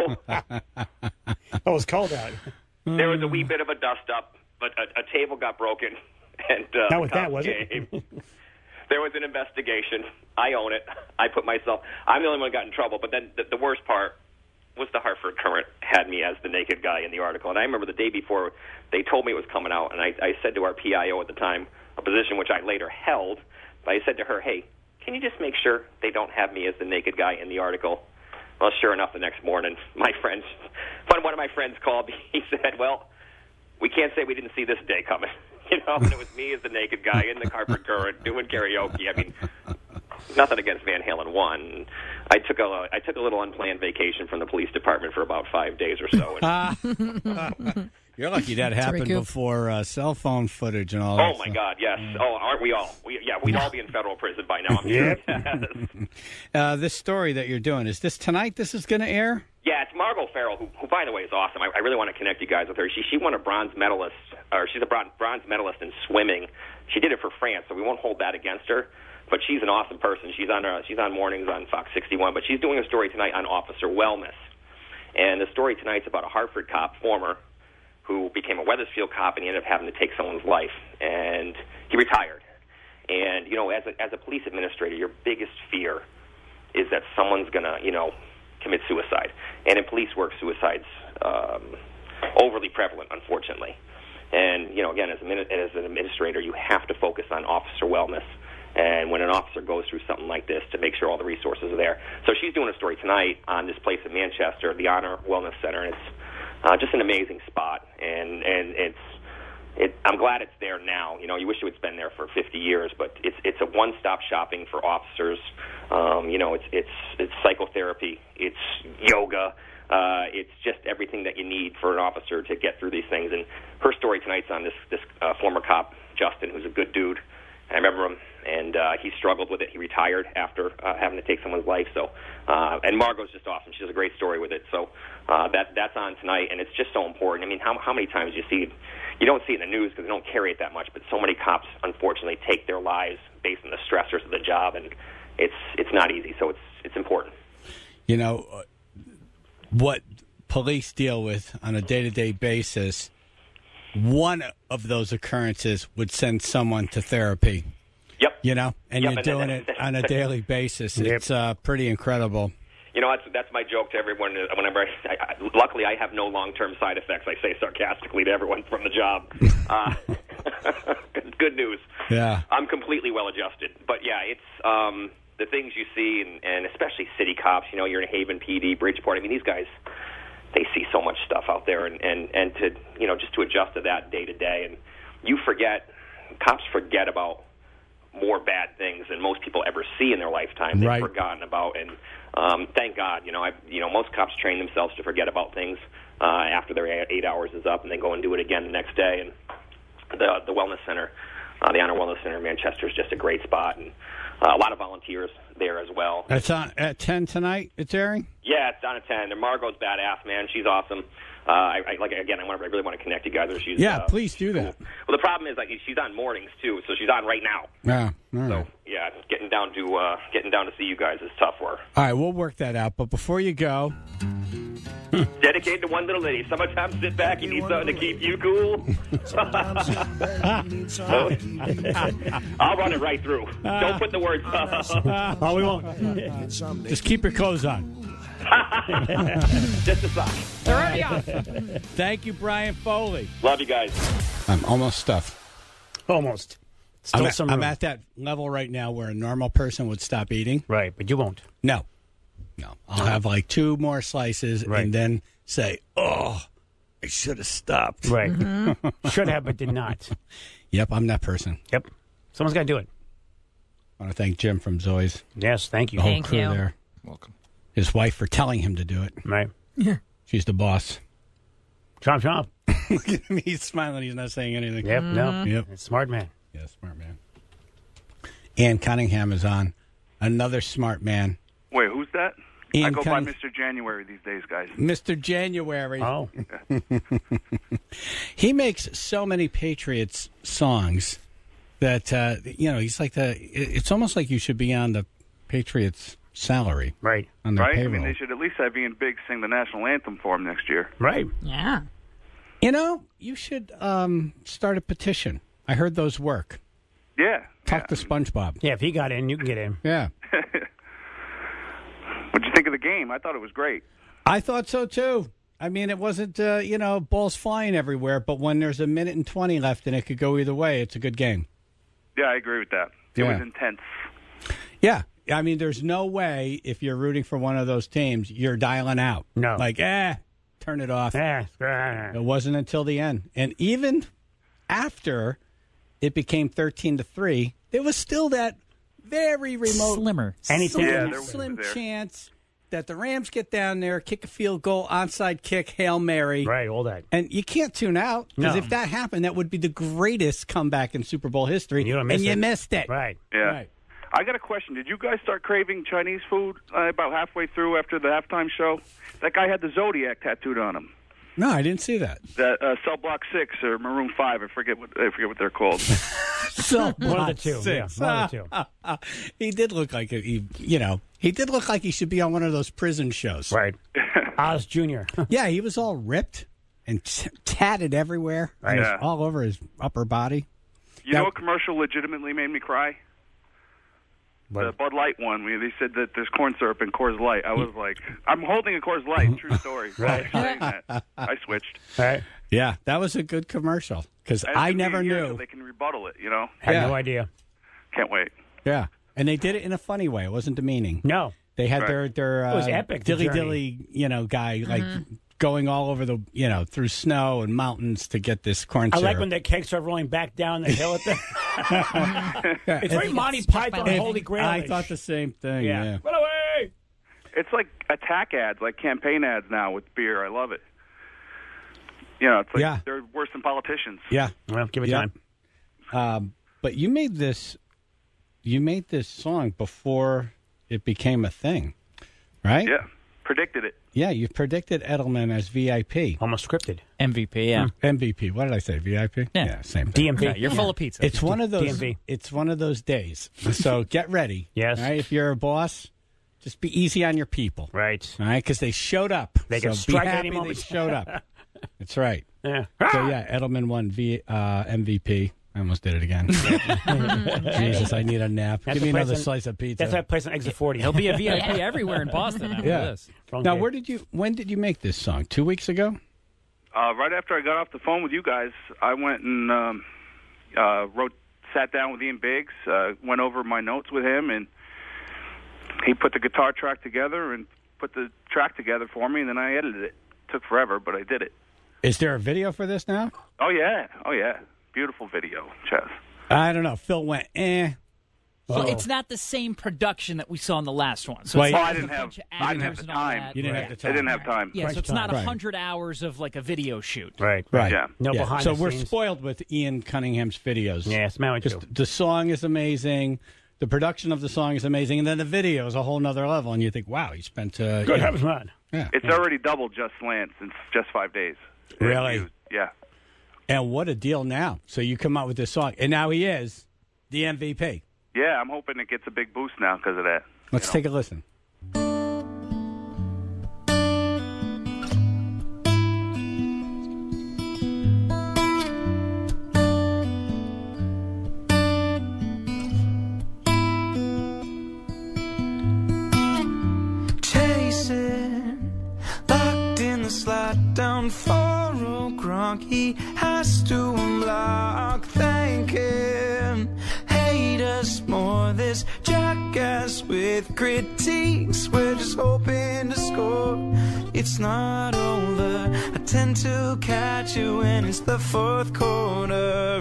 so Oh, it was cold out. there was a wee bit of a dust up, but a, a table got broken. And uh, Not with the that, cops was it? came. There was an investigation. I own it. I put myself. I'm the only one who got in trouble. But then the, the worst part was the Hartford Courant had me as the naked guy in the article. And I remember the day before they told me it was coming out, and I, I said to our P I O at the time, a position which I later held, but I said to her, "Hey, can you just make sure they don't have me as the naked guy in the article?" Well, sure enough, the next morning, my friends, one one of my friends called me. He said, "Well, we can't say we didn't see this day coming." You know, and it was me as the naked guy in the Hartford Courant doing karaoke. I mean, nothing against Van Halen one. I took a I took a little unplanned vacation from the police department for about five days or so. And, You're lucky that happened before uh, cell phone footage and all oh that my stuff. God, yes. Oh, aren't we all? We, yeah, we'd all be in federal prison by now. I'm sure. Yes. Uh, this story that you're doing, is this tonight this is going to air? Yeah, it's Margot Farrell, who, who by the way, is awesome. I, I really want to connect you guys with her. She she won a bronze medalist, or she's a bronze, bronze medalist in swimming. She did it for France, so we won't hold that against her. But she's an awesome person. She's on uh, she's on mornings on Fox sixty-one. But she's doing a story tonight on Officer Wellness, and the story tonight's about a Hartford cop, former, who became a Wethersfield cop, and he ended up having to take someone's life, and he retired. And you know, as a as a police administrator, your biggest fear is that someone's gonna, you know, commit suicide. And in police work, suicide's um, overly prevalent, unfortunately. And, you know, again, as, a, as an administrator, you have to focus on officer wellness. And when an officer goes through something like this, to make sure all the resources are there. So she's doing a story tonight on this place in Manchester, the Honor Wellness Center, and it's uh, just an amazing spot. And, and it's It, I'm glad it's there now. You know, you wish it had been there for fifty years, but it's it's a one-stop shopping for officers. Um, you know, it's it's it's psychotherapy, it's yoga, uh, it's just everything that you need for an officer to get through these things. And her story tonight's on this this uh, former cop, Justin, who's a good dude, And I remember him, and uh, he struggled with it. He retired after uh, having to take someone's life. So, uh, and Margot's just awesome. She has a great story with it. So uh, that that's on tonight, and it's just so important. I mean, how how many times do you see? You don't see it in the news because they don't carry it that much, but so many cops, unfortunately, take their lives based on the stressors of the job, and it's it's not easy. So it's it's important. You know, uh, what police deal with on a day-to-day basis, one of those occurrences would send someone to therapy. Yep. You know, and Yep, you're and doing then- it on a daily basis. Yep. It's uh, pretty incredible. You know, that's that's my joke to everyone. Whenever I, I, I luckily I have no long-term side effects. I say sarcastically to everyone from the job. Uh, good, good news. Yeah. I'm completely well-adjusted. But, yeah, it's um, the things you see, and, and especially city cops. You know, you're in Haven P D, Bridgeport. I mean, these guys, they see so much stuff out there. And, and, and to, you know, just to adjust to that day to day. And you forget, cops forget about more bad things than most people ever see in their lifetime. They've Right. forgotten about. And um, thank God, you know, I, you know, most cops train themselves to forget about things uh, after their eight eight hours is up, and they go and do it again the next day. And the the wellness center, uh, the Honor Wellness Center in Manchester, is just a great spot, and uh, a lot of volunteers there as well. It's on at ten tonight. It's airing. Yeah, it's on at ten. And Margot's badass, man. She's awesome. Uh, I, I like again. I want. I really want to connect you guys with her. She's Yeah, uh, please do that. Well, the problem is like she's on mornings too, so she's on right now. Yeah. All right. So yeah, getting down to uh, getting down to see you guys is tough for her. All right, we'll work that out. But before you go, Dedicated to one little lady. Summertime, sit back. You need something to keep you cool. I'll run it right through. Don't put the words. Oh, we won't. just keep your clothes on. Just a sock. Thank you, Brian Foley. Love you guys. I'm almost stuffed. Almost. Still I'm, at, some I'm room. at that level right now where a normal person would stop eating. Right, but you won't. No. No. I'll have like two more slices Right. and then say, oh, I should have stopped. Right. Should have, but did not. Yep, I'm that person. Yep. Someone's got to do it. I want to thank Jim from Zoe's. Yes, thank you. The whole Thank crew you. there. Welcome. His wife for telling him to do it. Right. She's the boss. Chomp, chomp. Look at him. He's smiling. He's not saying anything. Yep, no. Yep. Smart man. Yeah, smart man. Ann Cunningham is on. Another smart man. Wait, who's that? Ian I go by Cunning- Mister January these days, guys. Mister January. Oh. He makes so many Patriots songs that, uh, you know, he's like the, it- it's almost like you should be on the Patriots salary. Right. On their Right? I payroll. mean, they should at least have Ian Biggs sing the national anthem for him next year. Right. Yeah. You know, you should um, start a petition. I heard those work. Yeah. Talk to SpongeBob. Yeah, if he got in, you can get in. Yeah. What'd you think of the game? I thought it was great. I thought so, too. I mean, it wasn't, uh, you know, balls flying everywhere, but when there's a minute and twenty left and it could go either way, it's a good game. Yeah, I agree with that. It Yeah. was intense. Yeah. I mean, there's no way if you're rooting for one of those teams, you're dialing out. No. Like, eh, turn it off. Eh, It wasn't until the end. And even after it became thirteen to three, there was still that very remote, Slimmer. Anything. slim, Yeah, there was slim there. chance that the Rams get down there, kick a field goal, onside kick, Hail Mary. Right, all that. And you can't tune out because No. if that happened, that would be the greatest comeback in Super Bowl history. You don't miss and you it. missed it. Right. Yeah. Right. I got a question. Did you guys start craving Chinese food uh, about halfway through after the halftime show? That guy had the Zodiac tattooed on him. No, I didn't see that. That uh, Cell Block Six or Maroon Five. I forget what I forget what they're called. So One of the two. Yeah, one of the two. He did look like a, he, you know, he did look like he should be on one of those prison shows. Right. Oz Junior Yeah, he was all ripped and t- tatted everywhere, Right. Yeah. all over his upper body. You Now- know, a commercial legitimately made me cry. The Bud Light one. We, they said that there's corn syrup in Coors Light. I was like, I'm holding a Coors Light. True story. Right. Saying that. I switched. Right. Yeah, that was a good commercial because And I it's gonna never be a year knew. so they can rebuttal it. You know. Had Yeah. no idea. Can't wait. Yeah, and they did it in a funny way. It wasn't demeaning. No. They had Right. their their uh, It was epic, the dilly journey. dilly, you know, guy like going all over the, you know, through snow and mountains to get this corn I syrup. like when the cakes are rolling back down the hill. At the... Yeah, it's if- very Monty Python, if- Holy Grail. I thought the same thing. Yeah. Yeah. Run away! It's like attack ads, like campaign ads now with beer. I love it. You know, it's like Yeah. they're worse than politicians. Yeah. Well, give it Yeah. time. Um, But you made this, you made this song before it became a thing, right? Yeah, predicted it. Yeah, you predicted Edelman as V I P. Almost scripted. M V P, yeah. Mm. M V P. What did I say? V I P? Yeah, same thing. D M V. Yeah, you're full of pizza. It's one of those. D M V. It's one of those days. So get ready. Yes. All right. If you're a boss, just be easy on your people. Right. All right, because they showed up. They can so strike be at happy any they moment. showed up. That's right. Yeah. So yeah, Edelman won v, uh, M V P. I almost did it again. Jesus, I need a nap. That's Give me a place another on- slice of pizza. That's that place on exit forty. He'll be a V I P everywhere in Boston after yeah. this. Now, where did you? When did you make this song? Two weeks ago. Uh, right after I got off the phone with you guys, I went and um, uh, wrote, sat down with Ian Biggs, uh, went over my notes with him, and he put the guitar track together and put the track together for me, and then I edited it. Took forever, but I did it. Is there a video for this now? Oh yeah, oh yeah, beautiful video, Chess. I don't know. Phil went eh. Well, So- it's not the same production that we saw in the last one. So Well, it's you- not Oh, I a didn't have, bunch of I didn't have actors the and all time. that. You didn't Right. have the I didn't time. have time. Yeah, so it's not Right. one hundred hours of like a video shoot. Right. Right. Yeah. No Yeah. behind So the we're scenes. spoiled with Ian Cunningham's videos. Yeah, it's Maui Just too. the song is amazing. The production of the song is amazing, and then the video is a whole nother level. And you think, wow, he spent. Uh, Good yeah. heavens, man. Yeah. It's already doubled Just Lance in just five days. Really? Views. Yeah. And what a deal now! So you come out with this song, and now he is the M V P. Yeah, I'm hoping it gets a big boost now because of that. Let's take a listen. Chasing, locked in the slide down for a Gronk. He has to unlock. Thinking, hate us more. This jackass with critiques. We're just hoping to score. It's not over. I tend to catch you when it's the fourth quarter.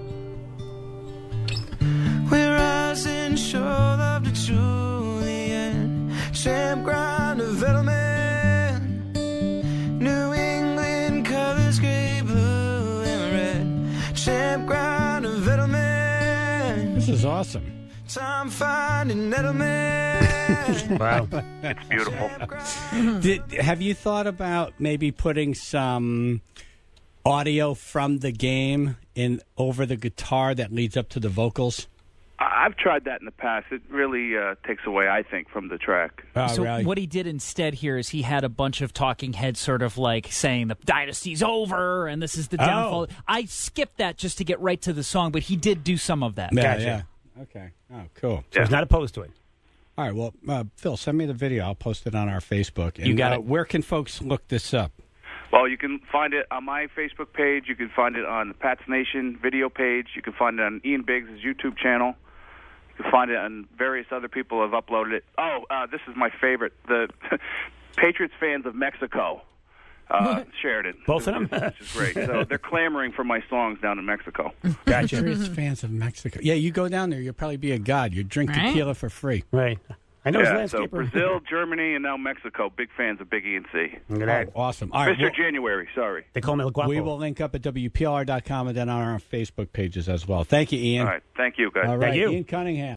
We're rising short of the Julian, champ ground development. New England colors, gray, blue, and red. Champ ground development. This is awesome. Time finding Edelman. Wow. It's beautiful. Did, have you thought about maybe putting some audio from the game in over the guitar that leads up to the vocals? I- I've tried that in the past. It really uh, takes away, I think, from the track. Oh, so really? what he did instead here is he had a bunch of talking heads sort of like saying the dynasty's over and this is the Oh. downfall. I skipped that just to get right to the song, but he did do some of that. Yeah, Gotcha. yeah. Okay. Oh, cool. So he's not opposed to it. All right. Well, uh, Phil, send me the video. I'll post it on our Facebook. And, You got uh, it. Where can folks look this up? Well, you can find it on my Facebook page. You can find it on the Pats Nation video page. You can find it on Ian Biggs' YouTube channel. You can find it on various other people have uploaded it. Oh, uh, this is my favorite. The Patriots fans of Mexico uh, shared it. Both of them? Which is great. So they're clamoring for my songs down in Mexico. Gotcha. Patriots fans of Mexico. Yeah, you go down there, you'll probably be a god. You drink Right. tequila for free. Right. I know Yeah, his so landscaper. Brazil, Germany, and now Mexico. Big fans of Big E and C. Look at Oh, that. awesome. All right. Mister well, January, sorry. They call me El Guapo. we will link up at W P L R dot com and then on our Facebook pages as well. Thank you, Ian. All right, thank you, guys. All right, you. Ian Cunningham.